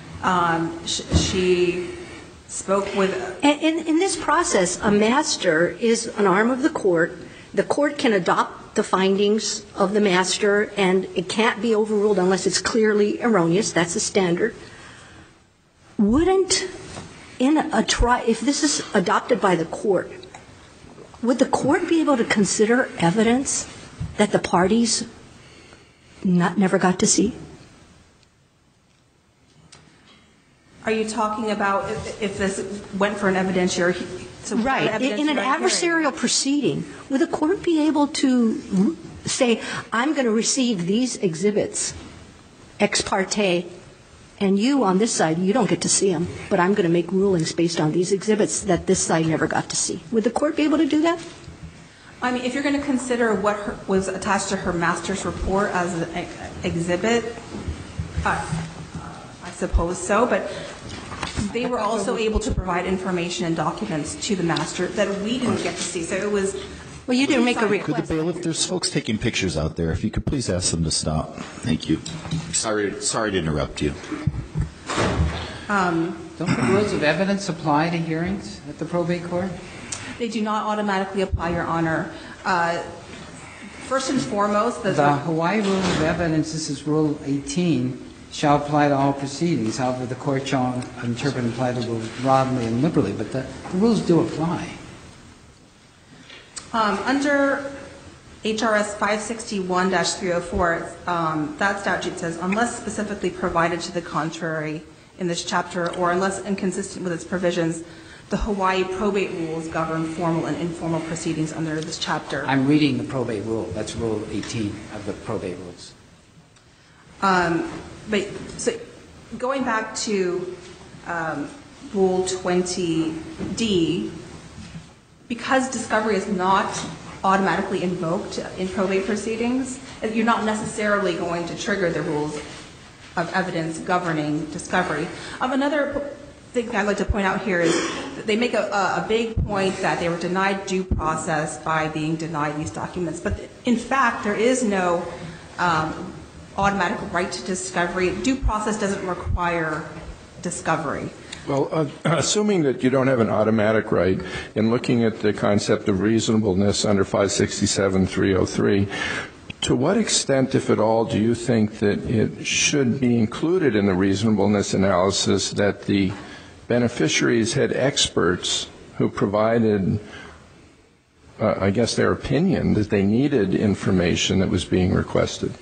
She spoke with... In this process, a master is an arm of the court. The court can adopt the findings of the master, and it can't be overruled unless it's clearly erroneous. That's the standard. Wouldn't, if this is adopted by the court, would the court be able to consider evidence that the parties never got to see? Are you talking about if this went for an evidentiary? Right. In an adversarial proceeding, would the court be able to say, I'm going to receive these exhibits ex parte, and you on this side, you don't get to see them, but I'm going to make rulings based on these exhibits that this side never got to see? Would the court be able to do that? I mean, if you're going to consider what was attached to her master's report as an exhibit, I suppose so, but they were also able to provide information and documents to the master that we didn't get to see. So it was... Well, you didn't make a request. Could the bailiff, there's folks taking pictures out there. If you could please ask them to stop. Thank you. Sorry to interrupt you. Don't the rules of evidence apply to hearings at the probate court? They do not automatically apply, Your Honor. First and foremost, the Hawaii Rules of Evidence, this is Rule 18, shall apply to all proceedings. However, the court shall interpret and apply the rules broadly and liberally, but the rules do apply. Under HRS 561-304, that statute says, unless specifically provided to the contrary in this chapter or unless inconsistent with its provisions, the Hawaii probate rules govern formal and informal proceedings under this chapter. I'm reading the probate rule. That's Rule 18 of the probate rules. But so going back to Rule 20D, because discovery is not automatically invoked in probate proceedings, you're not necessarily going to trigger the rules of evidence governing discovery. Another thing I'd like to point out here is that they make a big point that they were denied due process by being denied these documents. But in fact, there is no automatic right to discovery. Due process doesn't require discovery. Well, assuming that you don't have an automatic right, in looking at the concept of reasonableness under 567-303, to what extent, if at all, do you think that it should be included in the reasonableness analysis that the beneficiaries had experts who provided, I guess, their opinion that they needed information that was being requested?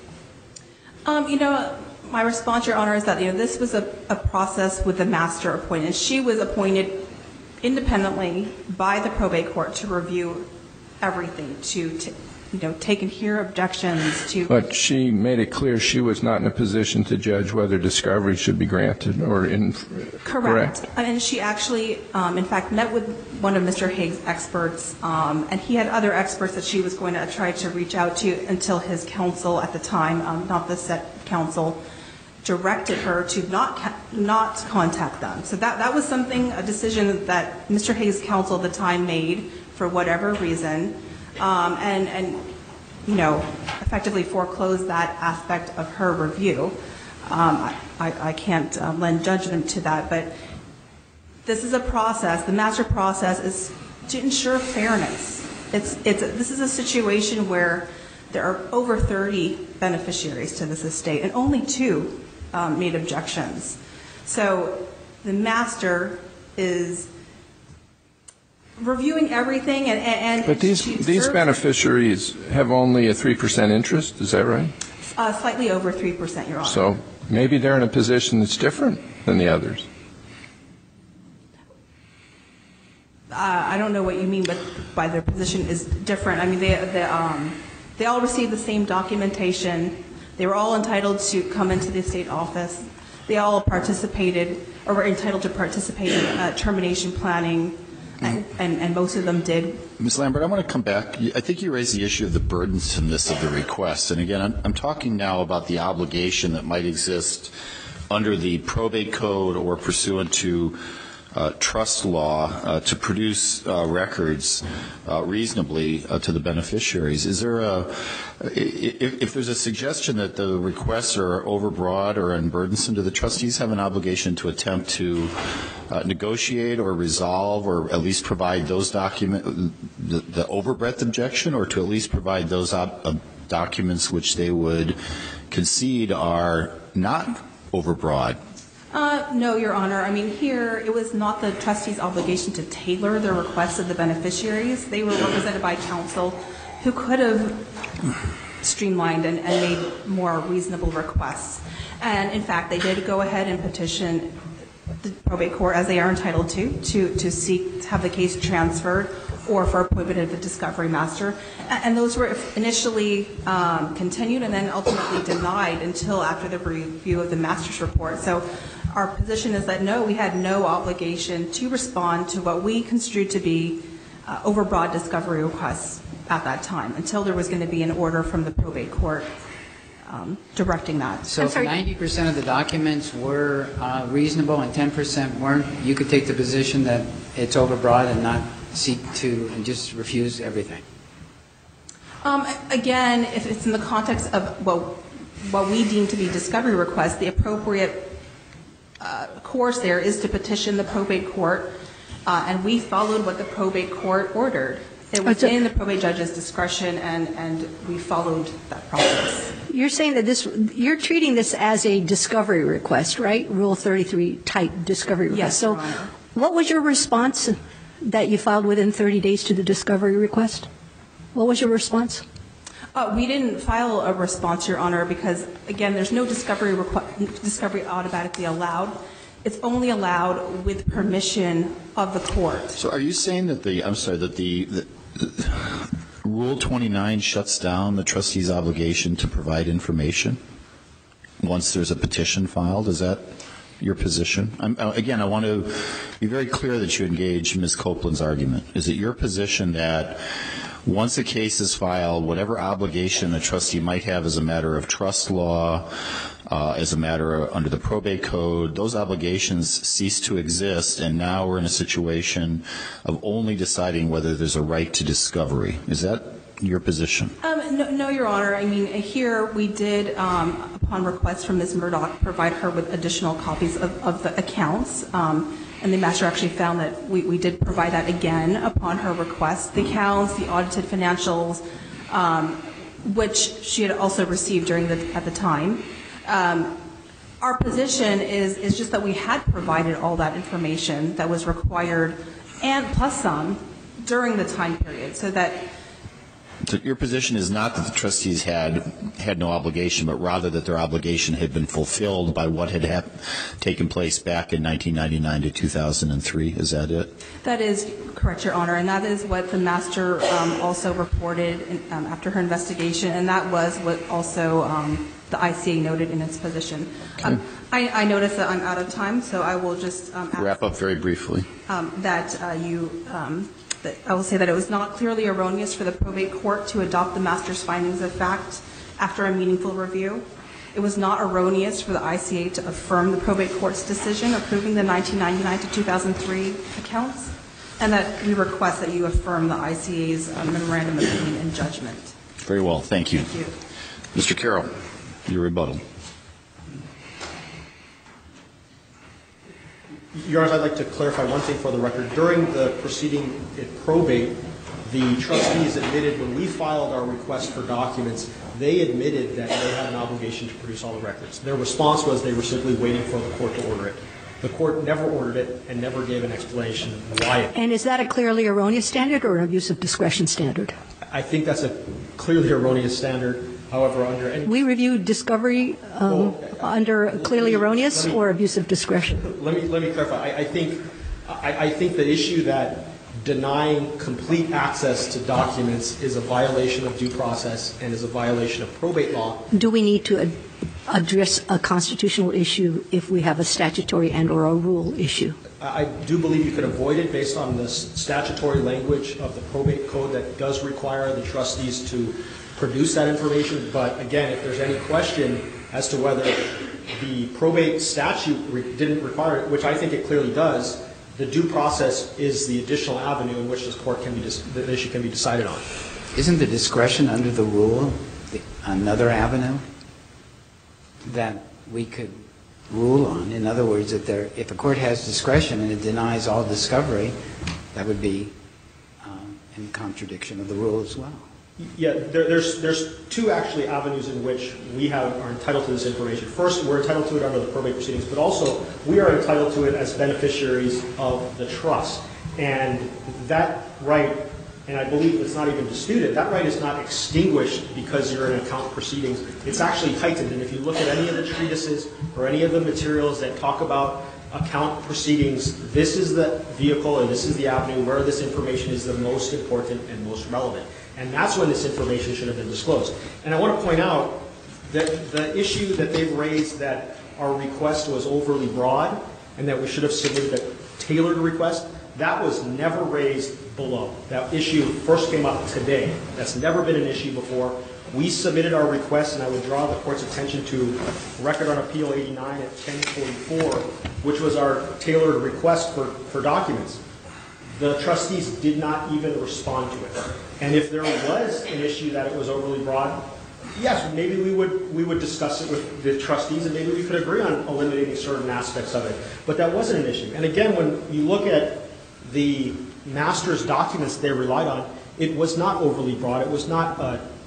My response, Your Honor, is that this was a process with the master appointed. She was appointed independently by the probate court to review everything, to take and hear objections. But she made it clear she was not in a position to judge whether discovery should be granted or correct. And she actually, in fact, met with one of Mr. Haig's experts, and he had other experts that she was going to try to reach out to until his counsel at the time, not the set counsel, directed her to not contact them. So that was a decision that Mr. Haig's counsel at the time made for whatever reason, and effectively foreclosed that aspect of her review. I can't lend judgment to that, but this is a process. The master process is to ensure fairness. This is a situation where there are over 30 beneficiaries to this estate, and only 2 made objections. So the master is reviewing everything, and but these beneficiaries have only a 3% interest, is that right? Slightly over 3%, Your Honor. So maybe they're in a position that's different than the others. I don't know what you mean by their position is different. I mean, they all received the same documentation. They were all entitled to come into the state office. They all participated or were entitled to participate in termination planning, and most of them did. Ms. Lambert, I want to come back. I think you raised the issue of the burdensomeness of the request. And again, I'm talking now about the obligation that might exist under the probate code or pursuant to trust law to produce records reasonably to the beneficiaries. Is there if there's a suggestion that the requests are overbroad or unburdensome, do the trustees have an obligation to attempt to negotiate or resolve or at least provide those the overbreadth objection, or to at least provide those documents which they would concede are not overbroad? No, Your Honor. I mean, here it was not the trustees' obligation to tailor the requests of the beneficiaries. They were represented by counsel who could have streamlined and made more reasonable requests. And in fact, they did go ahead and petition the probate court, as they are entitled to seek to have the case transferred or for appointment of the discovery master. And those were initially continued and then ultimately denied until after the review of the master's report. So our position is that no, we had no obligation to respond to what we construed to be overbroad discovery requests at that time until there was going to be an order from the probate court directing that. So if 90% of the documents were reasonable and 10% weren't, you could take the position that it's overbroad and not seek to and just refuse everything? Again, if it's in the context of what we deem to be discovery requests, the appropriate course there is to petition the probate court, and we followed what the probate court ordered. It was in the probate judge's discretion, and we followed that process. You're saying that you're treating this as a discovery request, right? Rule 33 type discovery request. Yes, so Your Honor. What was your response that you filed within 30 days to the discovery request? What was your response? We didn't file a response, Your Honor, because, again, there's no discovery automatically allowed. It's only allowed with permission of the court. So are you saying that the Rule 29 shuts down the trustee's obligation to provide information once there's a petition filed? Is that your position? Again, I want to be very clear that you engage Ms. Copeland's argument. Is it your position that once a case is filed, whatever obligation the trustee might have as a matter of trust law, as a matter under the probate code, those obligations cease to exist, and now we're in a situation of only deciding whether there's a right to discovery? Is that your position? No, Your Honor. I mean, here we did, upon request from Ms. Murdoch, provide her with additional copies of the accounts. And the master actually found that we did provide that again upon her request. The accounts, the audited financials, which she had also received at the time. Our position is just that we had provided all that information that was required, and plus some, during the time period, so that. So your position is not that the trustees had no obligation, but rather that their obligation had been fulfilled by what had taken place back in 1999 to 2003. Is that it? That is correct, Your Honor, and that is what the master also reported after her investigation, and that was what also the ICA noted in its position. Okay. I notice that I'm out of time, so I will just wrap up very briefly. I will say that it was not clearly erroneous for the probate court to adopt the master's findings of fact after a meaningful review. It was not erroneous for the ICA to affirm the probate court's decision approving the 1999 to 2003 accounts, and that we request that you affirm the ICA's memorandum of opinion and judgment. Very well. Thank you. Thank you. Mr. Carroll, your rebuttal. Your Honor, I'd like to clarify one thing for the record. During the proceeding at probate, the trustees admitted when we filed our request for documents, they admitted that they had an obligation to produce all the records. Their response was they were simply waiting for the court to order it. The court never ordered it and never gave an explanation why it. And is that a clearly erroneous standard or an abuse of discretion standard? I think that's a clearly erroneous standard. However, under any... We review discovery under clearly erroneous or abuse of discretion? Let me clarify. I think the issue that denying complete access to documents is a violation of due process and is a violation of probate law. Do we need to address a constitutional issue if we have a statutory and/or a rule issue? I do believe you could avoid it based on the statutory language of the probate code that does require the trustees to produce that information. But again, if there's any question as to whether the probate statute didn't require it, which I think it clearly does, the due process is the additional avenue in which this court can be the issue can be decided on. Isn't the discretion under the rule another avenue that we could rule on? In other words, if a court has discretion and it denies all discovery, that would be in contradiction of the rule as well. Yeah, there's two actually avenues in which we are entitled to this information. First, we're entitled to it under the probate proceedings, but also we are entitled to it as beneficiaries of the trust. And that right, and I believe it's not even disputed, that right is not extinguished because you're in account proceedings. It's actually heightened. And if you look at any of the treatises or any of the materials that talk about account proceedings, this is the vehicle and this is the avenue where this information is the most important and most relevant. And that's when this information should have been disclosed. And I want to point out that the issue that they've raised, that our request was overly broad and that we should have submitted a tailored request, that was never raised below. That issue first came up today. That's never been an issue before. We submitted our request, and I would draw the court's attention to Record on Appeal 89 at 1044, which was our tailored request for documents. The trustees did not even respond to it. And if there was an issue that it was overly broad, yes, maybe we would discuss it with the trustees and maybe we could agree on eliminating certain aspects of it. But that wasn't an issue. And again, when you look at the master's documents they relied on, it was not overly broad. It was not,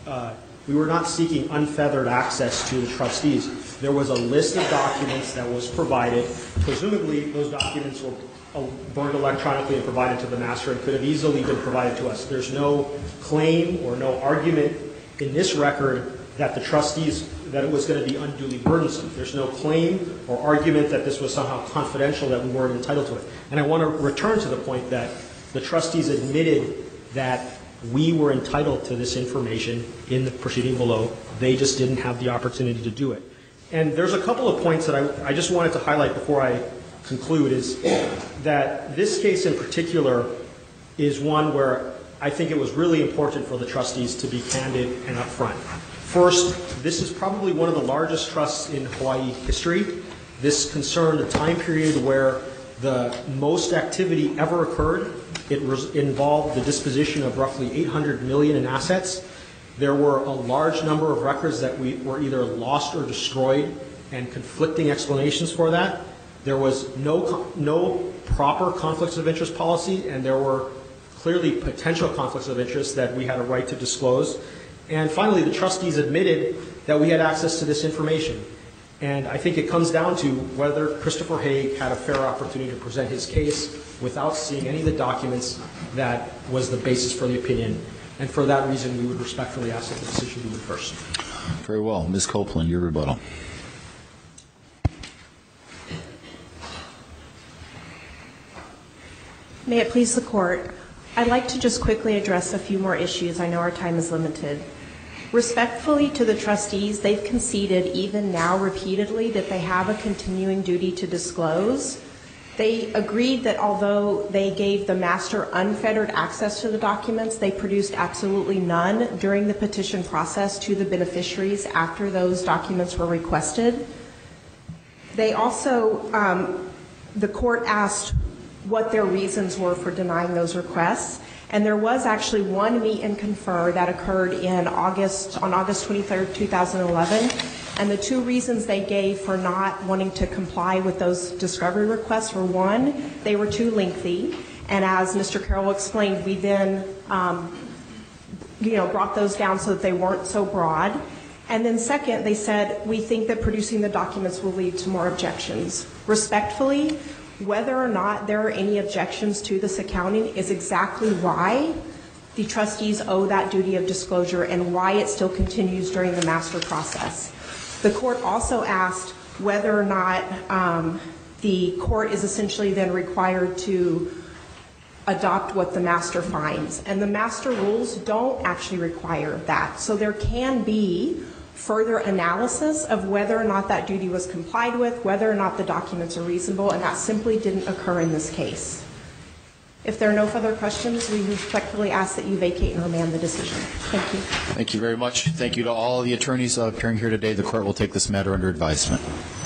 we were not seeking unfeathered access to the trustees. There was a list of documents that was provided. Presumably, those documents were burned electronically and provided to the master and could have easily been provided to us. There's no claim or no argument in this record that the trustees, that it was going to be unduly burdensome. There's no claim or argument that this was somehow confidential, that we weren't entitled to it. And I want to return to the point that the trustees admitted that we were entitled to this information in the proceeding below. They just didn't have the opportunity to do it. And there's a couple of points that I just wanted to highlight before I conclude, is that this case in particular is one where I think it was really important for the trustees to be candid and upfront. First, this is probably one of the largest trusts in Hawaii history. This concerned a time period where the most activity ever occurred. It involved the disposition of roughly $800 million in assets. There were a large number of records that were either lost or destroyed, and conflicting explanations for that. There was no proper conflicts of interest policy, and there were clearly potential conflicts of interest that we had a right to disclose. And finally, the trustees admitted that we had access to this information. And I think it comes down to whether Christopher Haig had a fair opportunity to present his case without seeing any of the documents that was the basis for the opinion. And for that reason, we would respectfully ask that the decision be reversed. Very well. Ms. Copeland, your rebuttal. May it please the Court, I'd like to just quickly address a few more issues. I know our time is limited. Respectfully to the trustees, they've conceded even now repeatedly that they have a continuing duty to disclose. They agreed that although they gave the master unfettered access to the documents, they produced absolutely none during the petition process to the beneficiaries after those documents were requested. They also, the court asked what their reasons were for denying those requests. And there was actually one meet and confer that occurred on August 23rd, 2011. And the two reasons they gave for not wanting to comply with those discovery requests were, one, they were too lengthy. And as Mr. Carroll explained, we then brought those down so that they weren't so broad. And then second, they said, we think that producing the documents will lead to more objections. Respectfully, whether or not there are any objections to this accounting is exactly why the trustees owe that duty of disclosure and why it still continues during the master process. The court also asked whether or not the court is essentially then required to adopt what the master finds. And the master rules don't actually require that. So there can be further analysis of whether or not that duty was complied with, whether or not the documents are reasonable, and that simply didn't occur in this case. If there are no further questions, we respectfully ask that you vacate and remand the decision. Thank you. Thank you very much. Thank you to all the attorneys appearing here today. The court will take this matter under advisement.